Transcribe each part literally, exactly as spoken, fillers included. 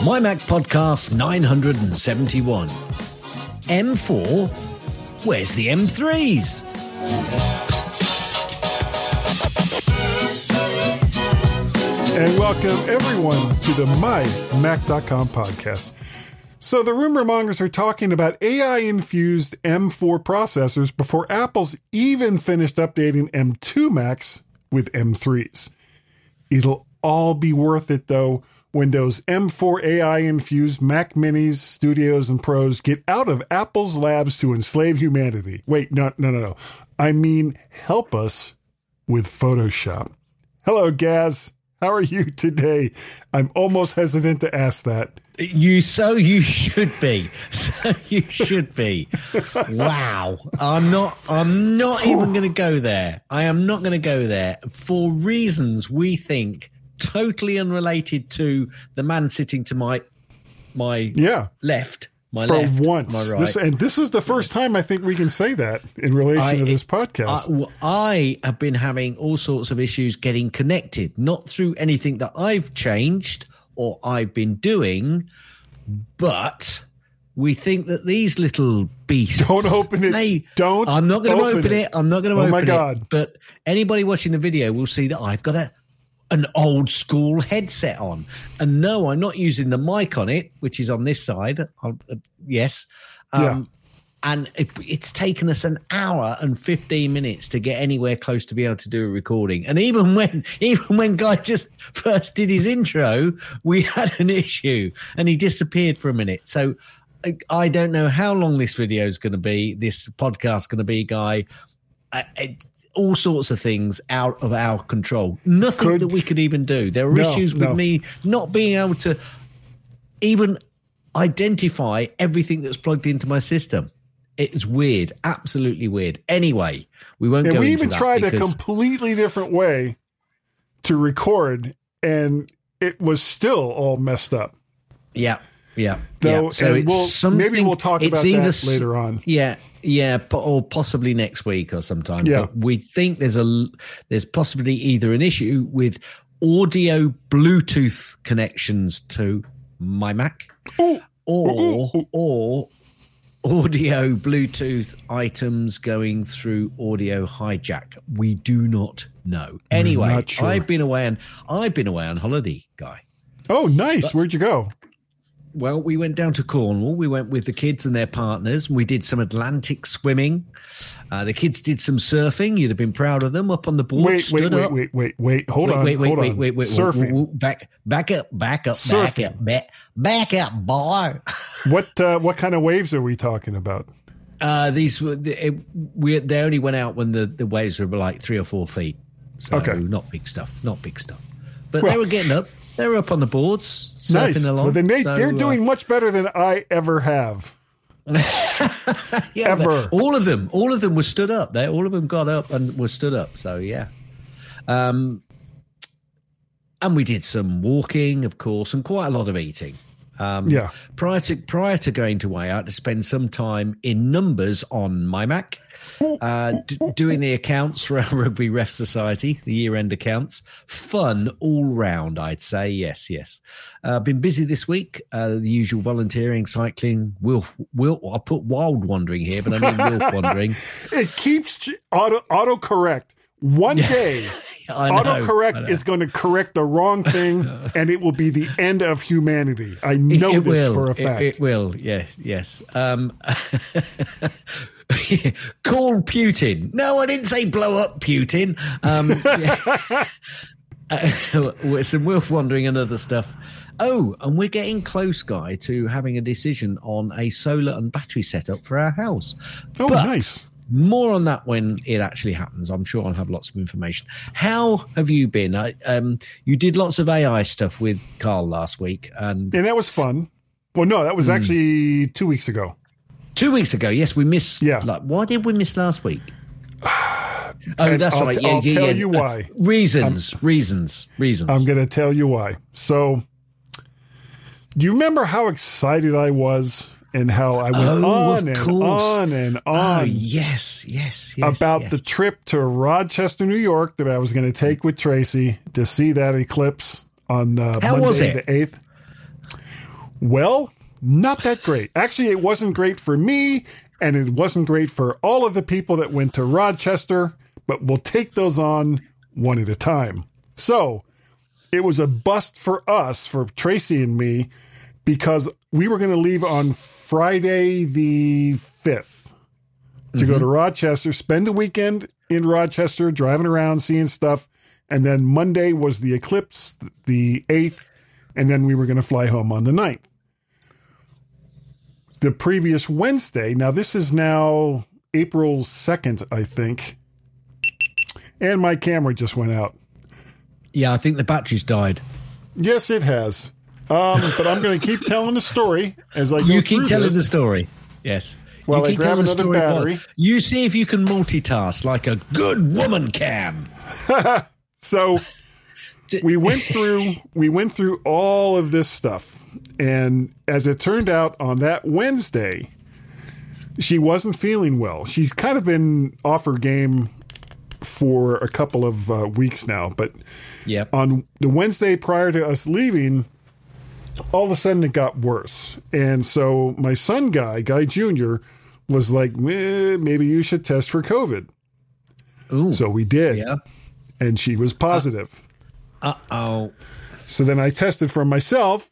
My Mac Podcast nine hundred seventy-one. M four? Where's the M threes? And welcome everyone to the My Mac dot com podcast. So the rumor mongers are talking about A I-infused M four processors before Apple's even finished updating M two Macs with M threes. It'll all be worth it, though, when those M four A I-infused Mac Minis, Studios, and Pros get out of Apple's labs to enslave humanity. Wait, no, no, no, no. I mean, help us with Photoshop. Hello, Gaz. How are you today? I'm almost hesitant to ask that. You so you should be. So you should be. Wow. I'm not I'm not even going to go there. I am not going to go there for reasons we think totally unrelated to the man sitting to my my yeah. left. My For left, once. my right. This, and this is the first time I think we can say that in relation I, to this podcast. I, I have been having all sorts of issues getting connected, not through anything that I've changed or I've been doing, but we think that these little beasts... Don't open it. May, Don't I'm not going to open, open it. it. I'm not going to oh open my God. it. But anybody watching the video will see that I've got a an old school headset on. And no, I'm not using the mic on it, which is on this side. Uh, yes. Um, yeah. And it, it's taken us an hour and fifteen minutes to get anywhere close to be able to do a recording. And even when, even when Guy just first did his intro, we had an issue and he disappeared for a minute. So I, I don't know how long this video is going to be, this podcast is going to be, Guy. I, I, all sorts of things out of our control. Nothing could, that we could even do. There are no, issues with no. me not being able to even identify everything that's plugged into my system. It's weird, absolutely weird. Anyway, we won't and go we into even that tried because... a completely different way to record, and it was still all messed up. Yeah, yeah. Though, yeah. So it's we'll, something, maybe we'll talk about either, that later on. Yeah, yeah, or possibly next week or sometime. Yeah. But we think there's a there's possibly either an issue with audio Bluetooth connections to my Mac, ooh, or ooh, ooh. or audio Bluetooth items going through audio hijack. We do not know. Anyway, not sure. I've been away on I've been away on holiday, Guy. Oh, nice. That's, Where'd you go? Well, we went down to Cornwall. We went with the kids and their partners. We did some Atlantic swimming. Uh, the kids did some surfing. You'd have been proud of them. Up on the board, wait, stood wait, up. Wait, wait, wait, wait. Hold wait, on, wait, wait, hold wait, on. wait, wait. Surfing. Wait, wait, back, back up, back up, Surfing. back up, back, back up, boy. What uh, what kind of waves are we talking about? Uh, these were it, we. They only went out when the, the waves were like three or four feet. So okay. not big stuff, not big stuff. But well, they were getting up. They were up on the boards, surfing nice. along. Well, then they, so, they're doing uh, much better than I ever have. yeah, ever. All of them, all of them were stood up. They, all of them got up and were stood up. So yeah, um, and we did some walking, of course, and quite a lot of eating. Um, yeah. Prior to prior to going to way out to spend some time in numbers on my Mac, uh, d- doing the accounts for our Rugby Ref Society, the year-end accounts. Fun all round, I'd say. Yes, yes. Uh, been busy this week. Uh, the usual volunteering, cycling. Wilf, Wilf. I put wild wandering here, but I mean wilf wandering. It keeps auto auto correct. One day, autocorrect is going to correct the wrong thing, and it will be the end of humanity. I know it, it this will. for a fact. It, it will. Yes, yes. Um, call Putin. No, I didn't say blow up Putin. Um, uh, some wolf wandering and other stuff. Oh, and we're getting close, Guy, to having a decision on a solar and battery setup for our house. Oh, but nice. More on that when it actually happens. I'm sure I'll have lots of information. How have you been? I, um, you did lots of A I stuff with Carl last week. And, and that was fun. Well, no, that was mm. actually two weeks ago. Two weeks ago, yes. We missed. Yeah. Like, why did we miss last week? Oh, and that's I'll, right. T- Yeah, I'll yeah, tell yeah. you why. Uh, reasons, I'm, reasons, reasons. I'm going to tell you why. So, do you remember how excited I was and how I went oh, on and on and on? Oh, yes, yes, yes. About yes. the trip to Rochester, New York that I was going to take with Tracy to see that eclipse on uh, how Monday was it? the eighth. Well, not that great. Actually, it wasn't great for me, and it wasn't great for all of the people that went to Rochester, but we'll take those on one at a time. So it was a bust for us, for Tracy and me, because we were going to leave on Friday the fifth to mm-hmm. go to Rochester, spend the weekend in Rochester, driving around, seeing stuff. And then Monday was the eclipse, the eighth, and then we were going to fly home on the ninth. The previous Wednesday, now this is now April second, I think, and my camera just went out. Yeah, I think the battery's died. Yes, it has. Um, but I'm going to keep telling the story as I go You keep through telling this. the story. Yes. While you I keep grab telling the another story battery. while- You see if you can multitask like a good woman can. So we went through we went through all of this stuff, and as it turned out, on that Wednesday, she wasn't feeling well. She's kind of been off her game for a couple of uh, weeks now, but Yep. on the Wednesday prior to us leaving, all of a sudden it got worse. And so my son Guy, Guy Junior, was like, eh, maybe you should test for COVID. Ooh. So we did. Yeah. And she was positive. Uh-oh. So then I tested for myself.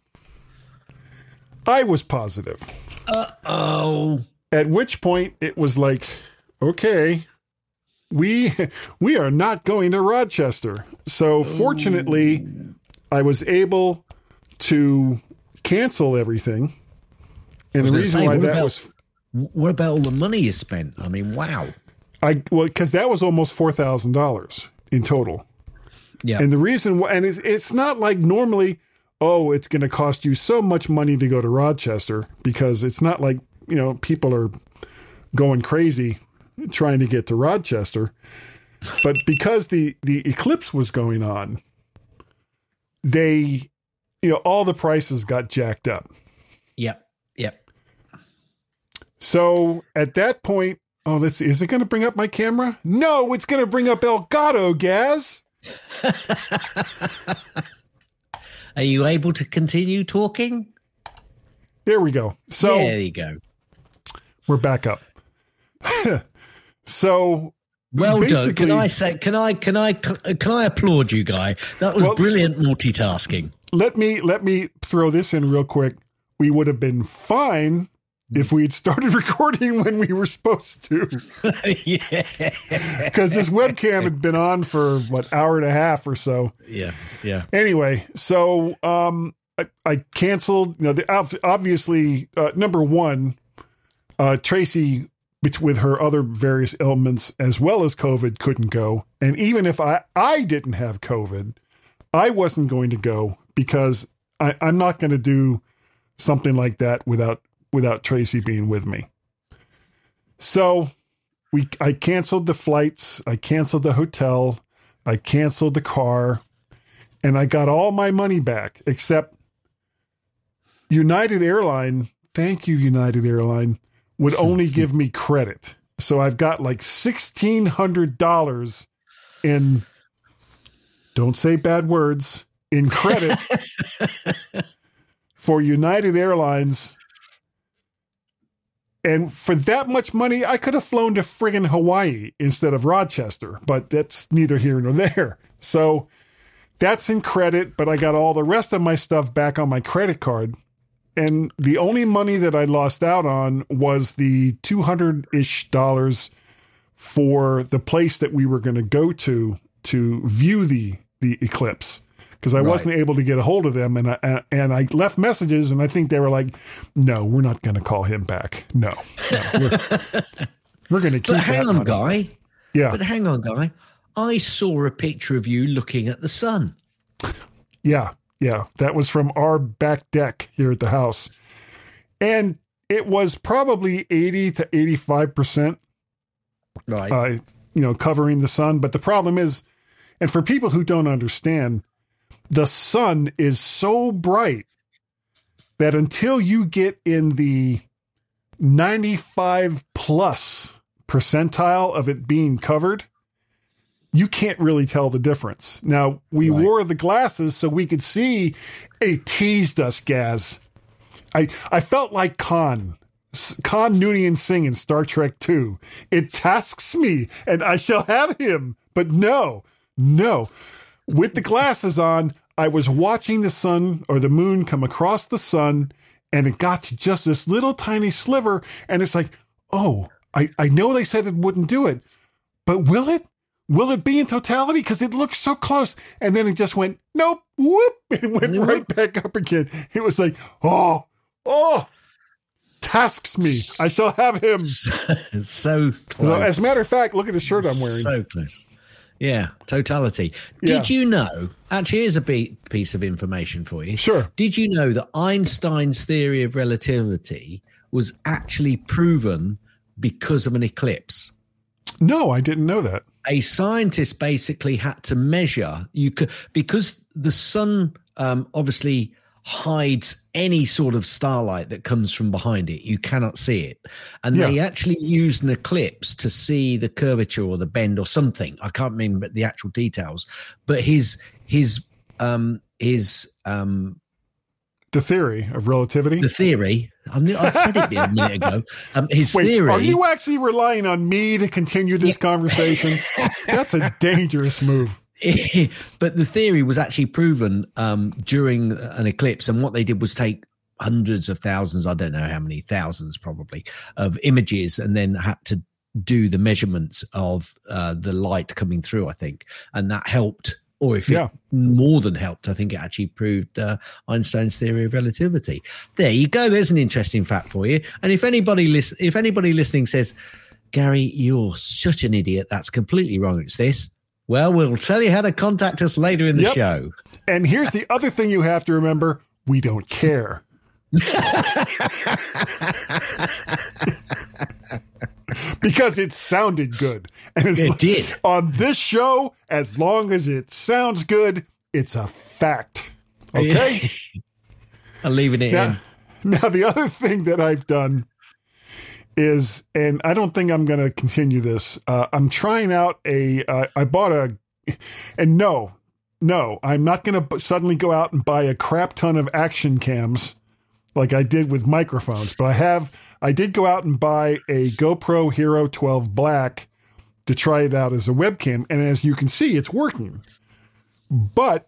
I was positive. Uh-oh. At which point it was like, okay, we we are not going to Rochester. So fortunately, I was able to cancel everything. And the reason say, why what that about- was, What about all the money you spent? I mean, wow. I well, because that was almost four thousand dollars in total. Yeah. And the reason why, and it's, it's not like normally, oh, it's going to cost you so much money to go to Rochester, because it's not like, you know, people are going crazy trying to get to Rochester. But because the, the eclipse was going on, they, you know, all the prices got jacked up. Yep. Yep. So at that point, oh, let's see, is it going to bring up my camera? No, it's going to bring up Elgato, Gaz. Are you able to continue talking? There we go. So there you go. we're back up. So Well done. basically- Can I say? Can I? Can I? Can I applaud you, Guy? That was Well- brilliant multitasking. let me let me throw this in real quick. We would have been fine if we had started recording when we were supposed to, Yeah. because this webcam had been on for what, hour and a half or so. Yeah. Yeah. Anyway, so um, I, I canceled. You know, the, ob- obviously, uh, number one, uh, Tracy, which with her other various ailments as well as COVID, couldn't go. And even if I I didn't have COVID, I wasn't going to go, because I, I'm not going to do something like that without without Tracy being with me. So we I canceled the flights, I canceled the hotel, I canceled the car, and I got all my money back, except United Airline, thank you, United Airline, would only give me credit. So I've got like sixteen hundred dollars in, don't say bad words, in credit for United Airlines. And for that much money, I could have flown to friggin' Hawaii instead of Rochester, but that's neither here nor there. So that's in credit, but I got all the rest of my stuff back on my credit card. And the only money that I lost out on was the two hundred-ish dollars for the place that we were going to go to to view the the eclipse, because I Right. wasn't able to get a hold of them, and I and I left messages, and I think they were like, "No, we're not going to call him back. No, no we're, we're going to keep." But hang that on, money." Guy. Yeah, But hang on, Guy. I saw a picture of you looking at the sun. yeah, yeah. That was from our back deck here at the house, and it was probably eighty to eighty-five percent. Right. Uh, you know, covering the sun. But the problem is, and for people who don't understand, the sun is so bright that until you get in the ninety-five plus percentile of it being covered, you can't really tell the difference. Now, we Right. wore the glasses so we could see. It teased us, Gaz. I, I felt like Khan. Khan Noonien Singh in Star Trek two. It tasks me, and I shall have him. But no, no. With the glasses on, I was watching the sun or the moon come across the sun, and it got to just this little tiny sliver, and it's like, oh, I, I know they said it wouldn't do it, but will it? Will it be in totality? Because it looks so close. And then it just went, nope, whoop, and went Nope. right back up again. It was like, oh, oh. Tasks me. I shall have him. So, so close. So, as a matter of fact, look at the shirt I'm wearing. So close. Yeah, totality. Yeah. Did you know? Actually, here's a be- piece of information for you. Sure. Did you know that Einstein's theory of relativity was actually proven because of an eclipse? No, I didn't know that. A scientist basically had to measure you could because the sun um, obviously hides any sort of starlight that comes from behind it. You cannot see it. And Yeah. they actually used an eclipse to see the curvature or the bend or something. I can't remember the actual details, but his, his, um, his, um, The theory of relativity. the theory, I, mean, I said it a minute ago. Um, his Wait, theory. are you actually relying on me to continue this conversation? That's a dangerous move. But the theory was actually proven um, during an eclipse, and what they did was take hundreds of thousands, I don't know how many thousands probably, of images, and then had to do the measurements of uh, the light coming through, I think, and that helped, or if Yeah. it more than helped, I think it actually proved uh, Einstein's theory of relativity. There you go. There's an interesting fact for you. And if anybody lis- if anybody listening says, Gary, you're such an idiot, that's completely wrong, it's this. Well, we'll tell you how to contact us later in the Yep. show. And here's the other thing you have to remember. We don't care. Because it sounded good. And it's It like, did. on this show, as long as it sounds good, it's a fact. Okay? I'm leaving it Now, in. now, the other thing that I've done is, and I don't think I'm going to continue this. Uh, I'm trying out a, uh, I bought a, and no, no, I'm not going to suddenly go out and buy a crap ton of action cams like I did with microphones, but I have, I did go out and buy a GoPro Hero twelve Black to try it out as a webcam. And as you can see, it's working, but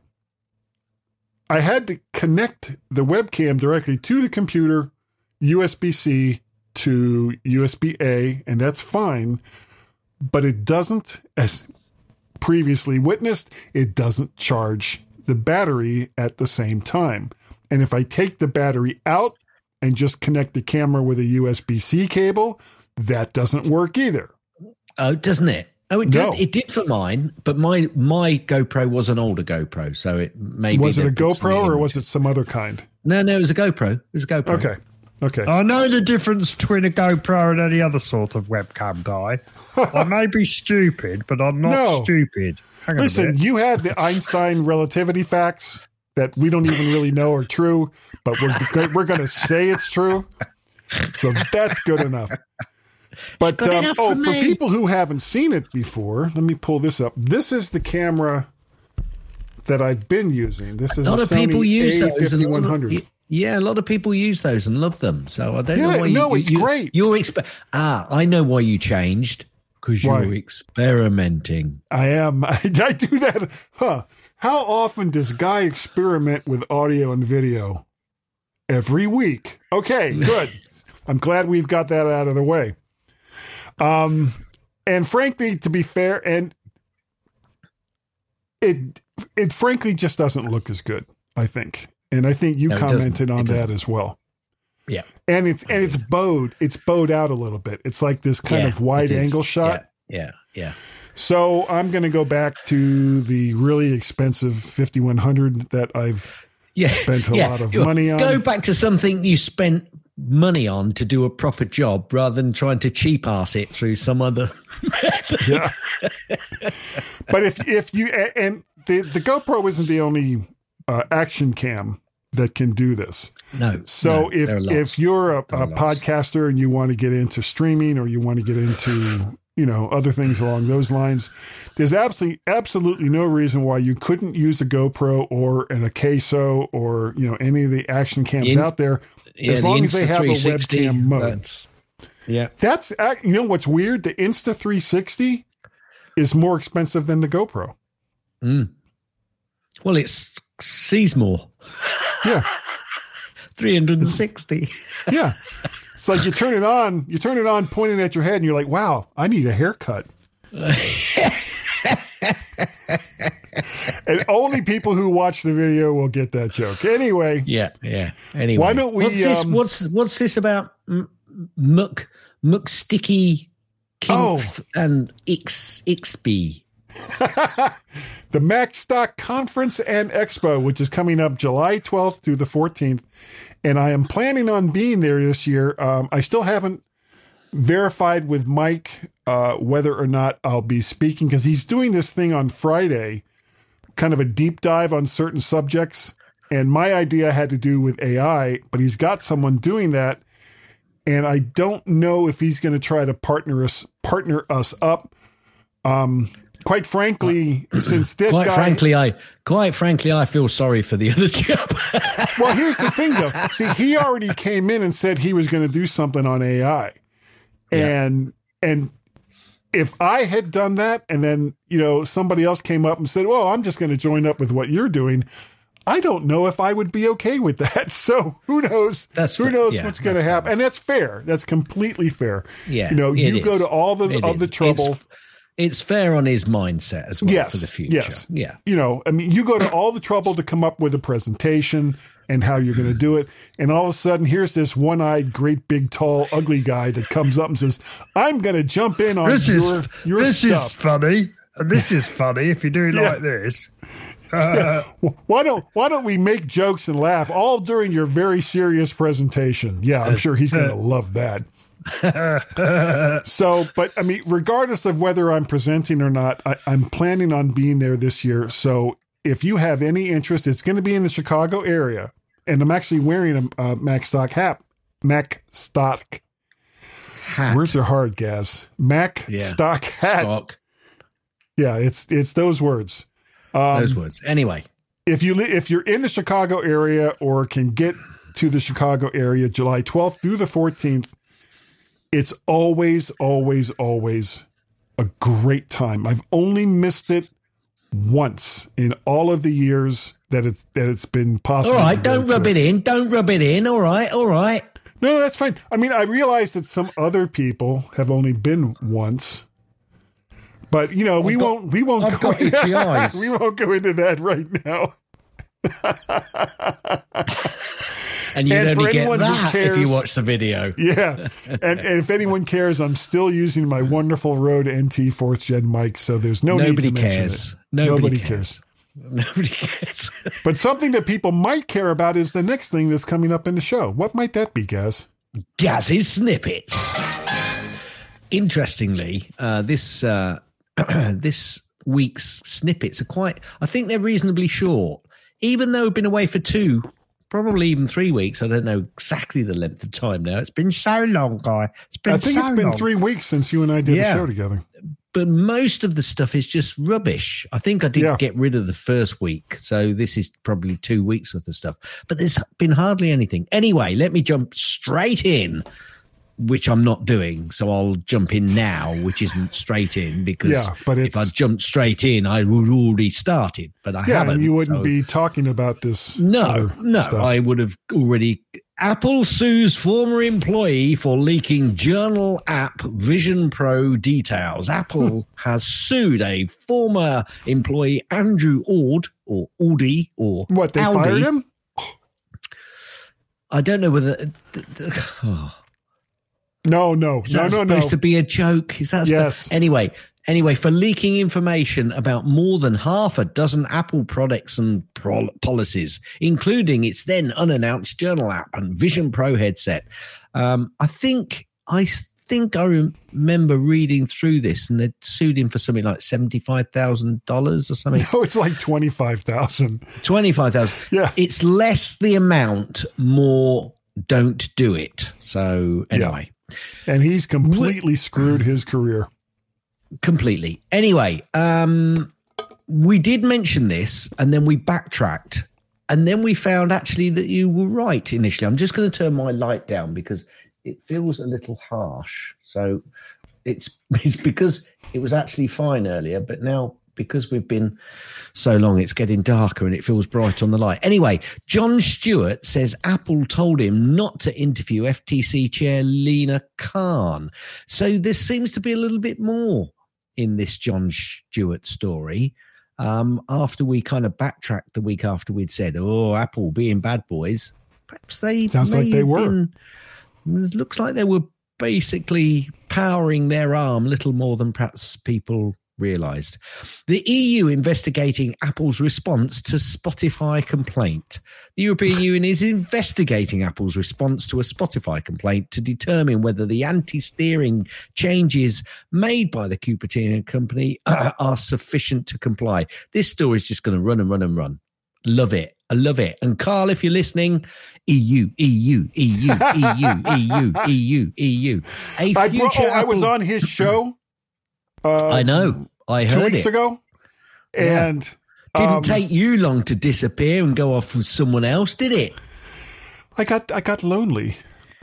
I had to connect the webcam directly to the computer, U S B C to U S B A, and that's fine. But it doesn't, as previously witnessed, it doesn't charge the battery at the same time. And if I take the battery out and just connect the camera with a U S B C cable, that doesn't work either. Oh, doesn't it? Oh, it No. did. It did for mine, but my my GoPro was an older GoPro, so it maybe Was it a they put some GoPro or image- was it some other kind? No, no, it was a GoPro. It was a GoPro. Okay. Okay. I know the difference between a GoPro and any other sort of webcam guy. I may be stupid, but I'm not No. stupid. Hang on a Listen, minute. you had the Einstein relativity facts that we don't even really know are true, but we're we're going to say it's true. So that's good enough. But Good um, enough oh, for for me. people who haven't seen it before, let me pull this up. This is the camera that I've been using. This is A lot a of people Sony use A those. and a fifty-one lot hundred. of- Yeah, a lot of people use those and love them. So I don't Yeah, know why you. no, you- it's you- great. You're exp- ah, I know why you changed because Why? you're experimenting. I am. I, I do that. Huh. How often does Guy experiment with audio and video? Every week. Okay, good. I'm glad we've got that out of the way. Um, and frankly, to be fair, and it it frankly just doesn't look as good, I think. And I think you No, it doesn't. commented on It that doesn't. as well. Yeah, And it's and it's bowed. It's bowed out a little bit. It's like this kind Yeah, of wide it is. angle shot. Yeah, yeah. So I'm going to go back to the really expensive fifty-one hundred that I've Yeah, spent a yeah. lot of You- money on. Go back to something you spent money on to do a proper job rather than trying to cheap ass it through some other. Yeah. But if if you a- and the the GoPro isn't the only uh, action cam that can do this. No. So no, if there are lots. if you're a, There a are lots. podcaster and you want to get into streaming or you want to get into you know, other things along those lines. There's absolutely absolutely no reason why you couldn't use a GoPro or an Akeso or, you know, any of the action cams In, out there, yeah, as the long as they Insta have a three sixty, webcam mode. That's, yeah. That's, you know, what's weird? The Insta three sixty is more expensive than the GoPro. Mm. Well, it sees more. Yeah. three hundred sixty. Yeah. It's like you turn it on, you turn it on pointing at your head and you're like, wow, I need a haircut. And only people who watch the video will get that joke. Anyway. Yeah, yeah. Anyway. Why don't we... What's this, um, what's, what's this about Mc, McSticky Kimpf oh. and X, Xby? The MacStock Conference and Expo, which is coming up July twelfth through the fourteenth. And I am planning on being there this year. Um, I still haven't verified with Mike uh, whether or not I'll be speaking, because he's doing this thing on Friday, kind of a deep dive on certain subjects. And my idea had to do with A I, but he's got someone doing that. And I don't know if he's going to try to partner us, partner us up. Um, Quite frankly, since that quite guy, frankly, I quite frankly I feel sorry for the other chap. Well, here's the thing, though. See, he already came in and said he was going to do something on A I, and yeah. and if I had done that, and then you know somebody else came up and said, "Well, I'm just going to join up with what you're doing," I don't know if I would be okay with that. So who knows? That's who knows yeah, what's going to happen, fair. And that's fair. That's completely fair. Yeah, you know, you is. go to all the it of is. the trouble. It's, It's fair on his mindset as well yes, for the future. Yes. Yeah. You know, I mean, you go to all the trouble to come up with a presentation and how you're going to do it. And all of a sudden, here's this one-eyed, great, big, tall, ugly guy that comes up and says, I'm going to jump in on this your, is, your this stuff. is funny. This is funny if you do it yeah. like this. Uh, yeah. Why don't Why don't we make jokes and laugh all during your very serious presentation? Yeah, I'm sure he's going to love that. So, but I mean, regardless of whether I'm presenting or not, I, I'm planning on being there this year. So if you have any interest, it's going to be in the Chicago area. And I'm actually wearing a uh, MacStock hat. MacStock hat. Words are hard, Gaz. MacStock yeah. hat. Stock. Yeah, it's it's those words. Um, those words. Anyway. If, you, if you're in the Chicago area or can get to the Chicago area July twelfth through the fourteenth, it's always, always, always a great time. I've only missed it once in all of the years that it's that it's been possible. All right, don't rub it in. Don't rub it in. All right, all right. No, no, that's fine. I mean, I realize that some other people have only been once, but you know, we got, won't. We won't. I've go got itchy eyes. We won't go into that right now. And you'd and only get that cares, if you watch the video. Yeah. And, and if anyone cares, I'm still using my wonderful Rode N T fourth gen mic, so there's no Nobody need to mention cares. it. Nobody, Nobody cares. cares. Nobody cares. But something that people might care about is the next thing that's coming up in the show. What might that be, Gaz? Gaz's Snippets. Interestingly, uh, this uh, this week's snippets are quite, I think they're reasonably short. Even though we've been away for two probably even three weeks. I don't know exactly the length of time now. It's been so long, guy. It's been I think so it's been long. three weeks since you and I did Yeah. a show together. But most of the stuff is just rubbish. I think I did Yeah. get rid of the first week. So this is probably two weeks worth of stuff. But there's been hardly anything. Anyway, let me jump straight in, which I'm not doing. So I'll jump in now, which isn't straight in, because Yeah, but if I it's- jumped straight in, I would already started. But I Yeah, haven't. and you wouldn't so- be talking about this. No, other no, stuff. I would have already. Apple sues former employee for leaking journal app Vision Pro details. Apple has sued a former employee, Andrew Ord, or Audi, or What, they Audi. fired him? I don't know whether. th- th- oh. No, no, Is no, that no, supposed no. to be a joke? Is that Yes. supposed- anyway? Anyway, for leaking information about more than half a dozen Apple products and pro- policies, including its then unannounced journal app and Vision Pro headset. Um, I think I think I rem- remember reading through this, and they sued him for something like seventy-five thousand dollars or something. No, it's like twenty-five thousand. Twenty-five thousand. Yeah. It's less the amount, more don't do it. So anyway. And he's completely screwed his career. completely. Anyway, um, we did mention this, and then we backtracked, and then we found actually that you were right initially. I'm just going to turn my light down because it feels a little harsh. So it's it's because it was actually fine earlier, but now because we've been so long, it's getting darker and it feels bright on the light. Anyway, John Stewart says Apple told him not to interview F T C Chair Lina Khan. So there seems to be a little bit more in this John Stewart story. Um, after we kind of backtracked the week after we'd said, oh, Apple being bad boys, perhaps they sounds like they were. Been, it looks like they were basically powering their arm little more than perhaps people realized. The E U investigating Apple's response to Spotify complaint. The European Union is investigating Apple's response to a Spotify complaint to determine whether the anti-steering changes made by the Cupertino company are sufficient to comply. This story is just going to run and run and run. Love it. I love it. And Carl, if you're listening, E U, E U, E U, E U, E U, E U, E U. A I, future bro- oh, I Apple- was on his show. Uh, I know. I heard two weeks it. ago, and Didn't um, take you long to disappear and go off with someone else, did it? I got I got lonely.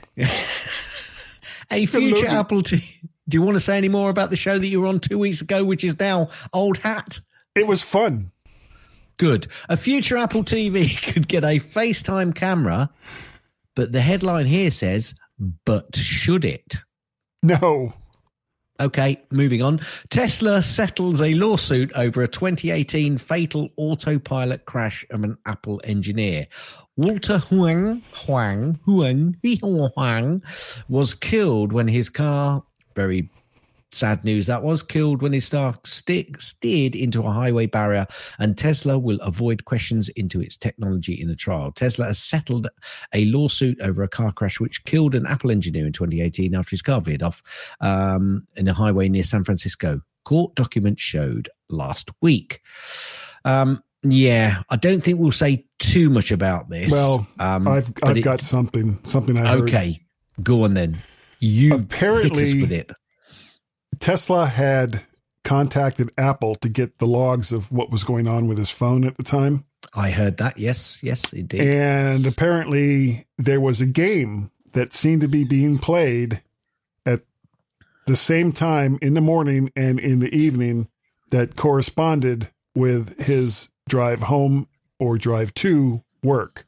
A future lonely. Apple T V. Do you want to say any more about the show that you were on two weeks ago, which is now old hat? It was fun. Good. A future Apple T V could get a FaceTime camera, but the headline here says, but should it? No. Okay, moving on. Tesla settles a lawsuit over a twenty eighteen fatal autopilot crash of an Apple engineer. Walter Huang, Huang, Huang, Huang was killed when his car, very sad news that was, killed when his car stick, steered into a highway barrier, and Tesla will avoid questions into its technology in the trial. Tesla has settled a lawsuit over a car crash which killed an Apple engineer in twenty eighteen after his car veered off um, in a highway near San Francisco. Court documents showed last week. Um, yeah, I don't think we'll say too much about this. Well, um, I've but I've it- got something something I heard. Okay, go on then. You Apparently- hit us with it. Tesla had contacted Apple to get the logs of what was going on with his phone at the time. I heard that. Yes, yes, indeed. And apparently there was a game that seemed to be being played at the same time in the morning and in the evening that corresponded with his drive home or drive to work.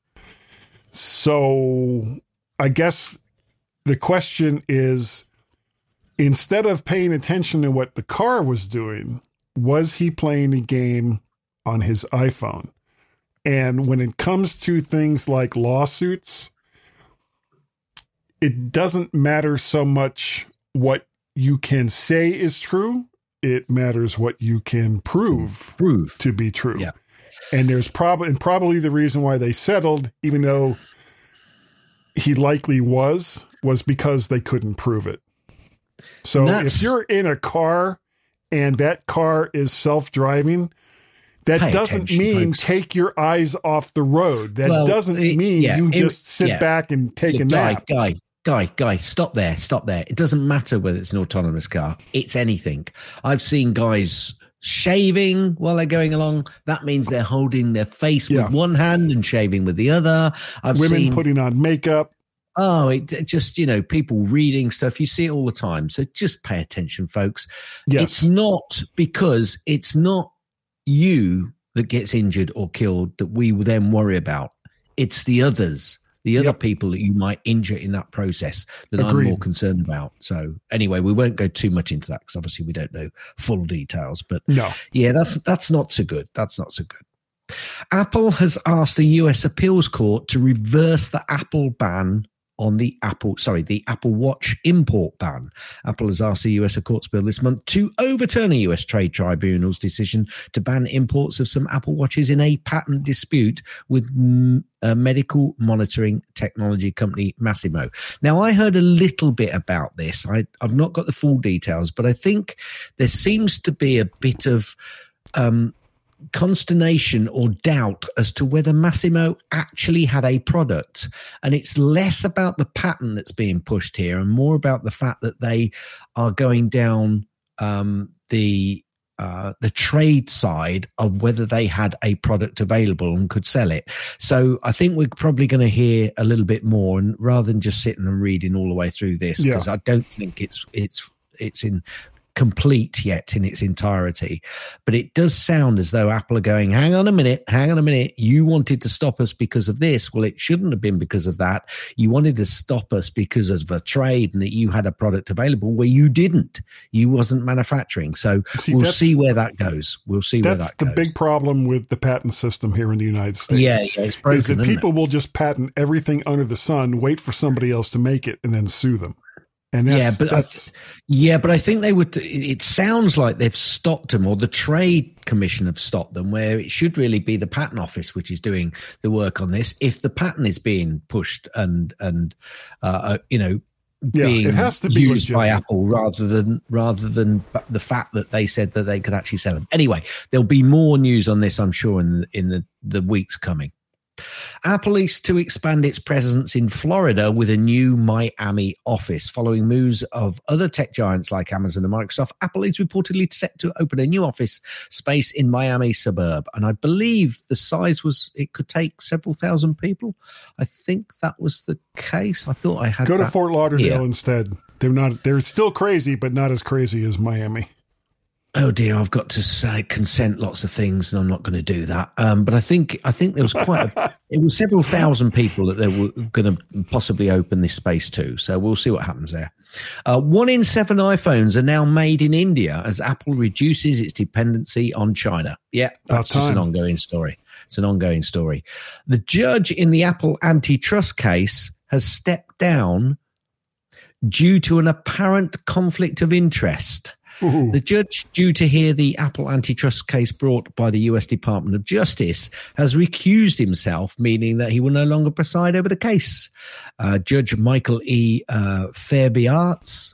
So I guess the question is, instead of paying attention to what the car was doing, was he playing a game on his iPhone? And when it comes to things like lawsuits, it doesn't matter so much what you can say is true. It matters what you can prove, Prove. to be true. Yeah. And there's probably, and probably the reason why they settled, even though he likely was, was because they couldn't prove it. So That's- if you're in a car and that car is self-driving, that Pay doesn't attention, mean folks. take your eyes off the road. That Well, doesn't it- mean yeah, you it- just sit yeah. back and take Look, a guy, nap. guy, guy, guy, stop there, stop there. It doesn't matter whether it's an autonomous car. It's anything. I've seen guys shaving while they're going along. That means they're holding their face Yeah. with one hand and shaving with the other. I've Women seen putting on makeup. Oh, it it just, you know, people reading stuff. You see it all the time. So just pay attention, folks. Yes. It's not because it's not you that gets injured or killed that we will then worry about. It's the others, the other Yep. people that you might injure in that process that I'm Agreed. more concerned about. So anyway, we won't go too much into that because obviously we don't know full details. But No. yeah, that's that's not so good. That's not so good. Apple has asked the U S Appeals Court to reverse the Apple ban on the Apple, sorry, the Apple Watch import ban. Apple has asked the U S Courts bill this month to overturn a U S Trade Tribunal's decision to ban imports of some Apple Watches in a patent dispute with mm, a medical monitoring technology company, Masimo. Now, I heard a little bit about this. I, I've not got the full details, but I think there seems to be a bit of um, consternation or doubt as to whether Massimo actually had a product. And it's less about the patent that's being pushed here and more about the fact that they are going down um, the uh, the trade side of whether they had a product available and could sell it. So I think we're probably going to hear a little bit more, and rather than just sitting and reading all the way through this, because yeah. I don't think it's it's it's in. complete yet in its entirety, but it does sound as though Apple are going, hang on a minute, hang on a minute. You wanted to stop us because of this. Well, it shouldn't have been because of that. You wanted to stop us because of a trade and that you had a product available where you didn't. You wasn't manufacturing. So see, we'll see where that goes. We'll see where that goes. That's the big problem with the patent system here in the United States. Yeah, yeah, it's broken, is that isn't people it? will just patent everything under the sun, wait for somebody else to make it, and then sue them. And that's, yeah, but that's, I, yeah, but I think they would. It sounds like they've stopped them, or the Trade Commission have stopped them, where it should really be the Patent Office which is doing the work on this. If the patent is being pushed and and uh, you know yeah, being it has to be used legitimate. by Apple rather than rather than the fact that they said that they could actually sell them. Anyway, there'll be more news on this, I'm sure, in the, in the, the weeks coming. Apple is to expand its presence in Florida with a new Miami office. Following moves of other tech giants like Amazon and Microsoft, Apple is reportedly set to open a new office space in Miami suburb. And I believe the size was, it could take several thousand people. I think that was the case. I thought I had Go to that Fort Lauderdale here. instead. They're not, they're still crazy, but not as crazy as Miami. Oh dear, I've got to say consent lots of things, and I'm not going to do that. Um, but I think I think there was quite a, it was several thousand people that they were going to possibly open this space to. So we'll see what happens there. Uh, one in seven iPhones are now made in India as Apple reduces its dependency on China. Yeah, that's just an ongoing story. It's an ongoing story. The judge in the Apple antitrust case has stepped down due to an apparent conflict of interest. Ooh. The judge due to hear the Apple antitrust case brought by the U S Department of Justice has recused himself, meaning that he will no longer preside over the case. Uh, Judge Michael E. Uh, Fairbiarts.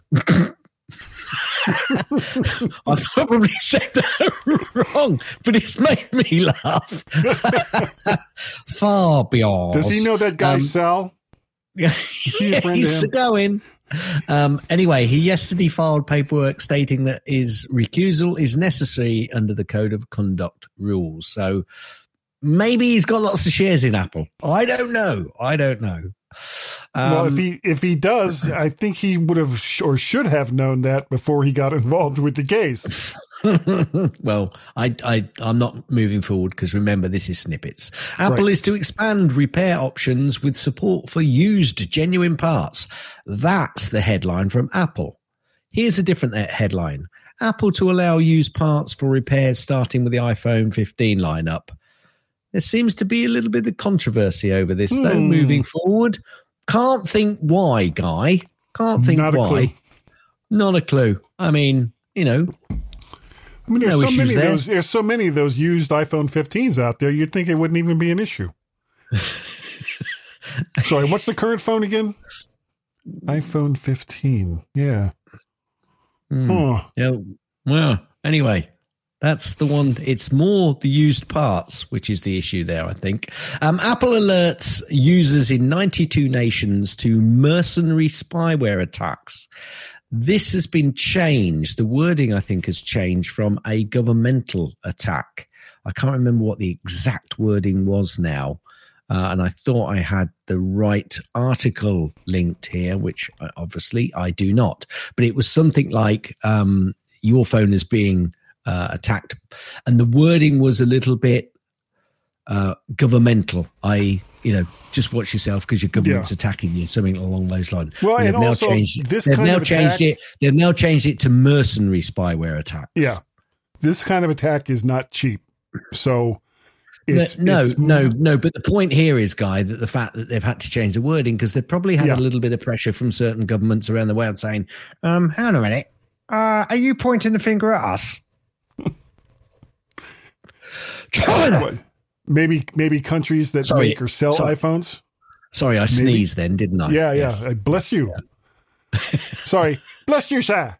I probably said that wrong, but it's made me laugh. Fairbiarts. Does he know that guy, um, Sal? Yeah, he a friend he's of him? going. Um, anyway, he yesterday filed paperwork stating that his recusal is necessary under the Code of Conduct rules. So maybe he's got lots of shares in Apple. I don't know. I don't know. Um, well, if he if he does, I think he would have sh- or should have known that before he got involved with the case. Well, I, I, I'm not moving forward because remember, this is snippets. Apple Right. is to expand repair options with support for used genuine parts. That's the headline from Apple. Here's a different headline. Apple to allow used parts for repairs starting with the iPhone fifteen lineup. There seems to be a little bit of controversy over this, though, Hmm. moving forward. Can't think why, Guy. Can't think Not a why. clue. Not a clue. I mean, you know, I mean, there's No so issues many of there. those. There's so many of those used iPhone fifteens out there. You'd think it wouldn't even be an issue. Sorry, what's the current phone again? iPhone fifteen. Yeah. Hmm. Huh. Yeah. Well, anyway, that's the one. It's more the used parts, which is the issue there, I think. Um, Apple alerts users in ninety-two nations to mercenary spyware attacks. This has been changed. The wording, I think, has changed from a governmental attack. I can't remember what the exact wording was now. Uh, and I thought I had the right article linked here, which uh, obviously I do not. But it was something like um, your phone is being uh, attacked. And the wording was a little bit uh, governmental. I, you know, just watch yourself because your government's Yeah. attacking you, something along those lines. Well, they've and now also changed, this they've kind now of changed attack- it. They've now changed it to mercenary spyware attacks. Yeah. This kind of attack is not cheap. So it's no, it's, no, no. But the point here is, Guy, that the fact that they've had to change the wording because they've probably had Yeah. a little bit of pressure from certain governments around the world saying, um, hang on a minute, uh, are you pointing the finger at us? China! what, maybe maybe countries that Sorry, make or sell sorry. iPhones. Sorry, I sneezed then, didn't I? Yeah, Yes. yeah. Uh, Bless you. Sorry. Bless you, sir.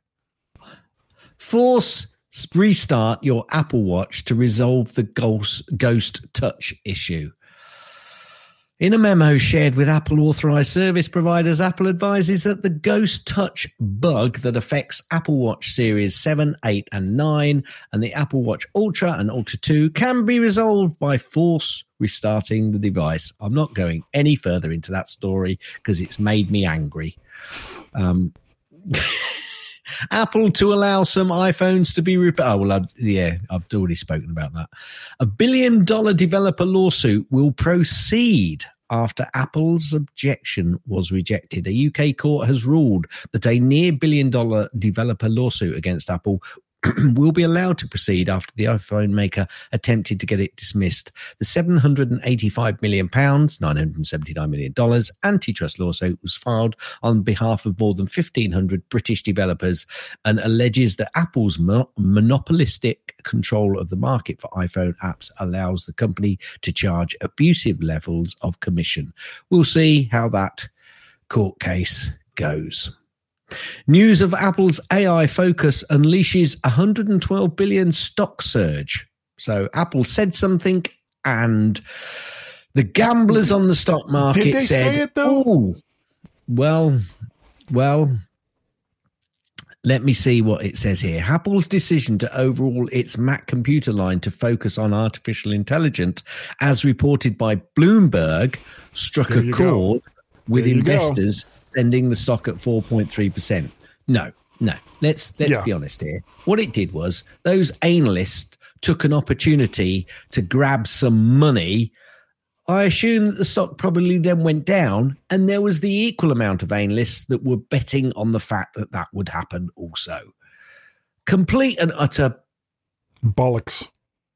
Force restart your Apple Watch to resolve the Ghost, Ghost Touch issue. In a memo shared with Apple authorized service providers, Apple advises that the Ghost Touch bug that affects Apple Watch Series seven, eight, and nine and the Apple Watch Ultra and Ultra two can be resolved by force restarting the device. I'm not going any further into that story because it's made me angry. Um, Apple to allow some iPhones to be repaired. Oh, well, I'd, yeah, I've already spoken about that. A billion dollar developer lawsuit will proceed after Apple's objection was rejected. A U K court has ruled that a near billion dollar developer lawsuit against Apple will be allowed to proceed after the iPhone maker attempted to get it dismissed. The seven hundred eighty-five million pounds, nine hundred seventy-nine million dollars antitrust lawsuit was filed on behalf of more than fifteen hundred British developers and alleges that Apple's mo- monopolistic control of the market for iPhone apps allows the company to charge abusive levels of commission. We'll see how that court case goes. News of Apple's A I focus unleashes one hundred twelve billion stock surge. So Apple said something and the gamblers on the stock market Did they said, say it though? Oh, well, well, let me see what it says here. Apple's decision to overhaul its Mac computer line to focus on artificial intelligence, as reported by Bloomberg, struck There a you chord go. with There you investors sending the stock at four point three percent. No, no. Let's let's Yeah. be honest here. What it did was those analysts took an opportunity to grab some money. I assume that the stock probably then went down, and there was the equal amount of analysts that were betting on the fact that that would happen also. Complete and utter Bollocks.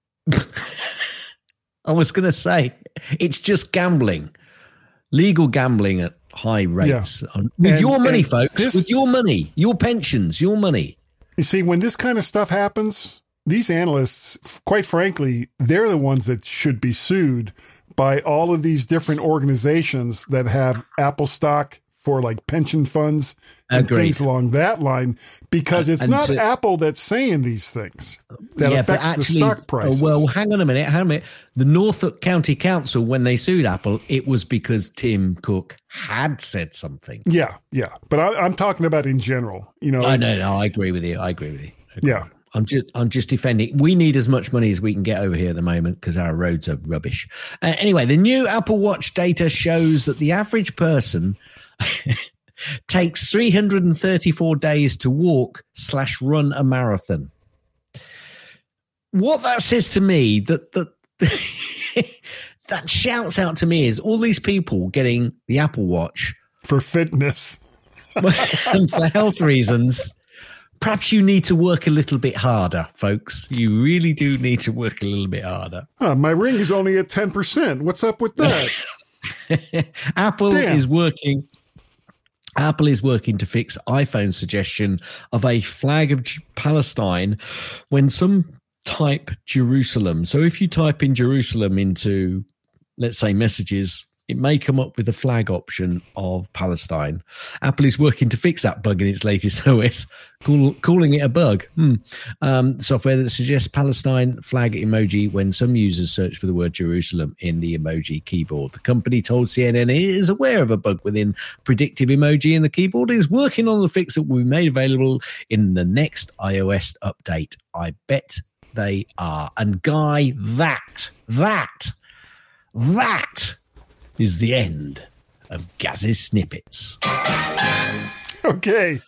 I was going to say, it's just gambling. Legal gambling at high rates. Yeah. With And- your money, and folks. this- with your money. Your pensions. Your money. You see, when this kind of stuff happens, these analysts, quite frankly, they're the ones that should be sued by all of these different organizations that have Apple stock for like pension funds and Agreed. things along that line, because it's And not to- Apple that's saying these things that Yeah, but affects the actually- stock prices. Oh, well, hang on a minute. Hang on a minute. The Norfolk County Council, when they sued Apple, it was because Tim Cook had said something. yeah, yeah. But I, I'm talking about in general, you know. I know. No, I agree with you. I agree with you. I agree. Yeah. I'm just, I'm just defending. We need as much money as we can get over here at the moment because our roads are rubbish. Uh, anyway, the new Apple Watch data shows that the average person takes three hundred thirty-four days to walk slash run a marathon. What that says to me, that that that shouts out to me, is all these people getting the Apple Watch For fitness. and for health reasons. Perhaps you need to work a little bit harder, folks. You really do need to work a little bit harder. Huh, my ring is only at ten percent. What's up with that? Apple Damn. is working. Apple is working to fix iPhone's suggestion of a flag of J- Palestine when some type Jerusalem. So if you type in Jerusalem into, let's say, messages, it may come up with a flag option of Palestine. Apple is working to fix that bug in its latest O S, call, calling it a bug. Hmm. Um, software that suggests Palestine flag emoji when some users search for the word Jerusalem in the emoji keyboard. The company told C N N it is aware of a bug within predictive emoji in the keyboard. It is working on the fix that will be made available in the next iOS update. I bet they are. And Guy, that, that, that is the end of Gaz's Snippets. Okay.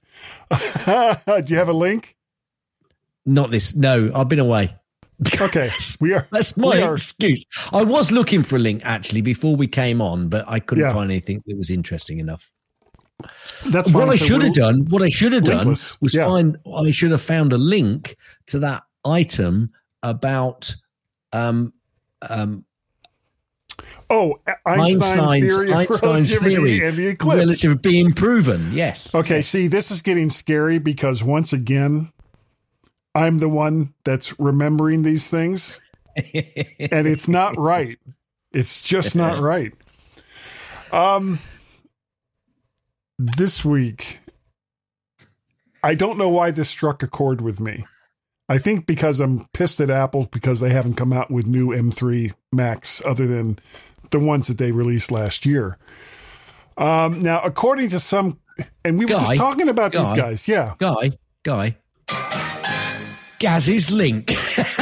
Do you have a link? Not this. No, I've been away. Okay. We are. That's my we are, excuse. I was looking for a link actually before we came on, but I couldn't Yeah. find anything that was interesting enough. That's What fine. I So should have we'll- done, what I should have done linkless. was Yeah. find, I should have found a link to that item about, um, um, Oh, Einstein Einstein's, theory of Einstein's relativity theory and the eclipse. relative being proven. Yes. Okay, Yes. see, this is getting scary because once again, I'm the one that's remembering these things, and it's not right. It's just not right. Um, this week, I don't know why this struck a chord with me. I think because I'm pissed at Apple because they haven't come out with new M three Macs other than the ones that they released last year. Um, now, according to some, and we were Guy, just talking about Guy, these guys. Yeah. Guy, Guy. Gaz's link.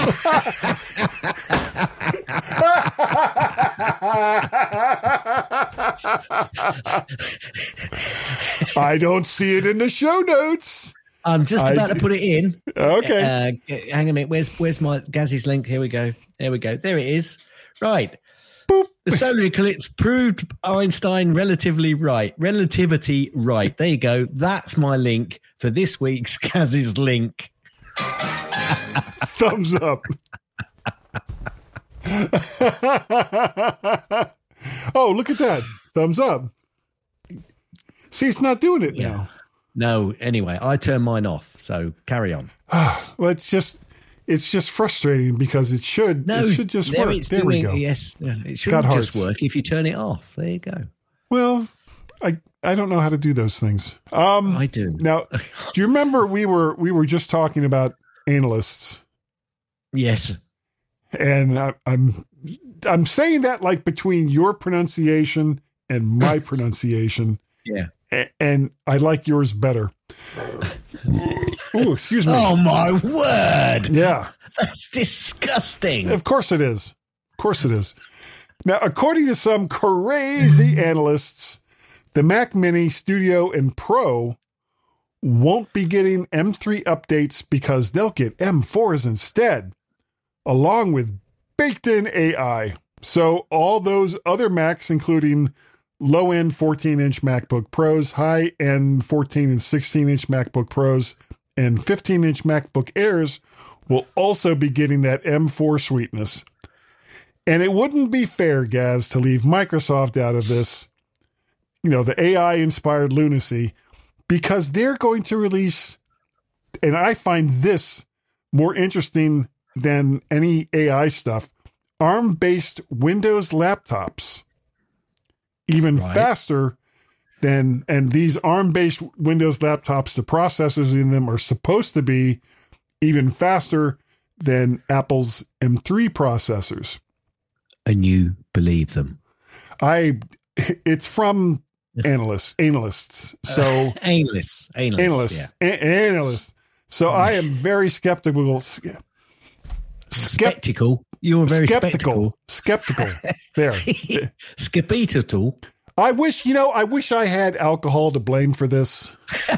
I don't see it in the show notes. I'm just I about d- to put it in. Okay. Uh, hang on a minute. Where's where's my Gaz's link? Here we go. There we go. There it is. Right. Boop. The solar eclipse proved Einstein relatively right. Relativity right. There you go. That's my link for this week's Gaz's link. Thumbs up. Oh, look at that. Thumbs up. See, it's not doing it Yeah. now. No, anyway, I turned mine off. So carry on. Well, it's just it's just frustrating because it should No, it should just there work. it's There we doing. go. Yes, yeah, it Got shouldn't just hearts. work if you turn it off. There you go. Well, I I don't know how to do those things. Um I do. Now, do you remember we were we were just talking about analysts, Yes. and I, I'm I'm saying that like between your pronunciation and my pronunciation, Yeah. a- and I like yours better. Oh, excuse me. Oh my word! Yeah, That's disgusting. of course it is. Of course it is. Now, according to some crazy analysts, the Mac Mini Studio and Pro won't be getting M three updates because they'll get M fours instead, along with baked-in A I. So all those other Macs, including low-end fourteen-inch MacBook Pros, high-end fourteen and sixteen-inch MacBook Pros, and fifteen-inch MacBook Airs, will also be getting that M four sweetness. And it wouldn't be fair, Gaz, to leave Microsoft out of this, you know, the A I-inspired lunacy, because they're going to release, and I find this more interesting than any A I stuff, ARM-based Windows laptops. Even Right. faster than, and these ARM-based Windows laptops, the processors in them are supposed to be even faster than Apple's M three processors. And you believe them. I, it's from analysts, analysts. So Analysts. Analysts. analysts, Yeah. a- analysts. So I am very skeptical. Skep- Spectacle. You're very skeptical. skeptical. Skeptical. There. Skeptical. I wish, you know, I wish I had alcohol to blame for this.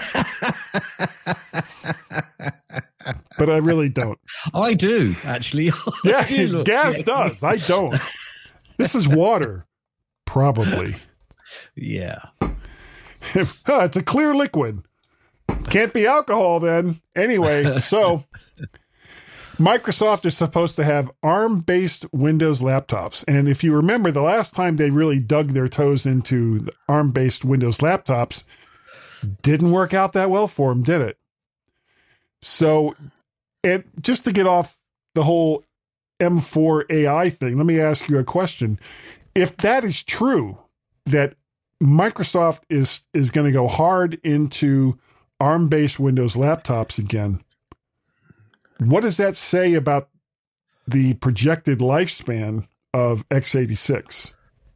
But I really don't. I do, actually. I Yeah, do look- gas yeah. does. I don't. This is water. Probably. Yeah. Huh, it's a clear liquid. Can't be alcohol then. Anyway, so Microsoft is supposed to have ARM-based Windows laptops. And if you remember, the last time they really dug their toes into the ARM-based Windows laptops, didn't work out that well for them, did it? So, and just to get off the whole M four A I thing, let me ask you a question. If that is true, that Microsoft is is going to go hard into ARM-based Windows laptops again, what does that say about the projected lifespan of x eighty-six?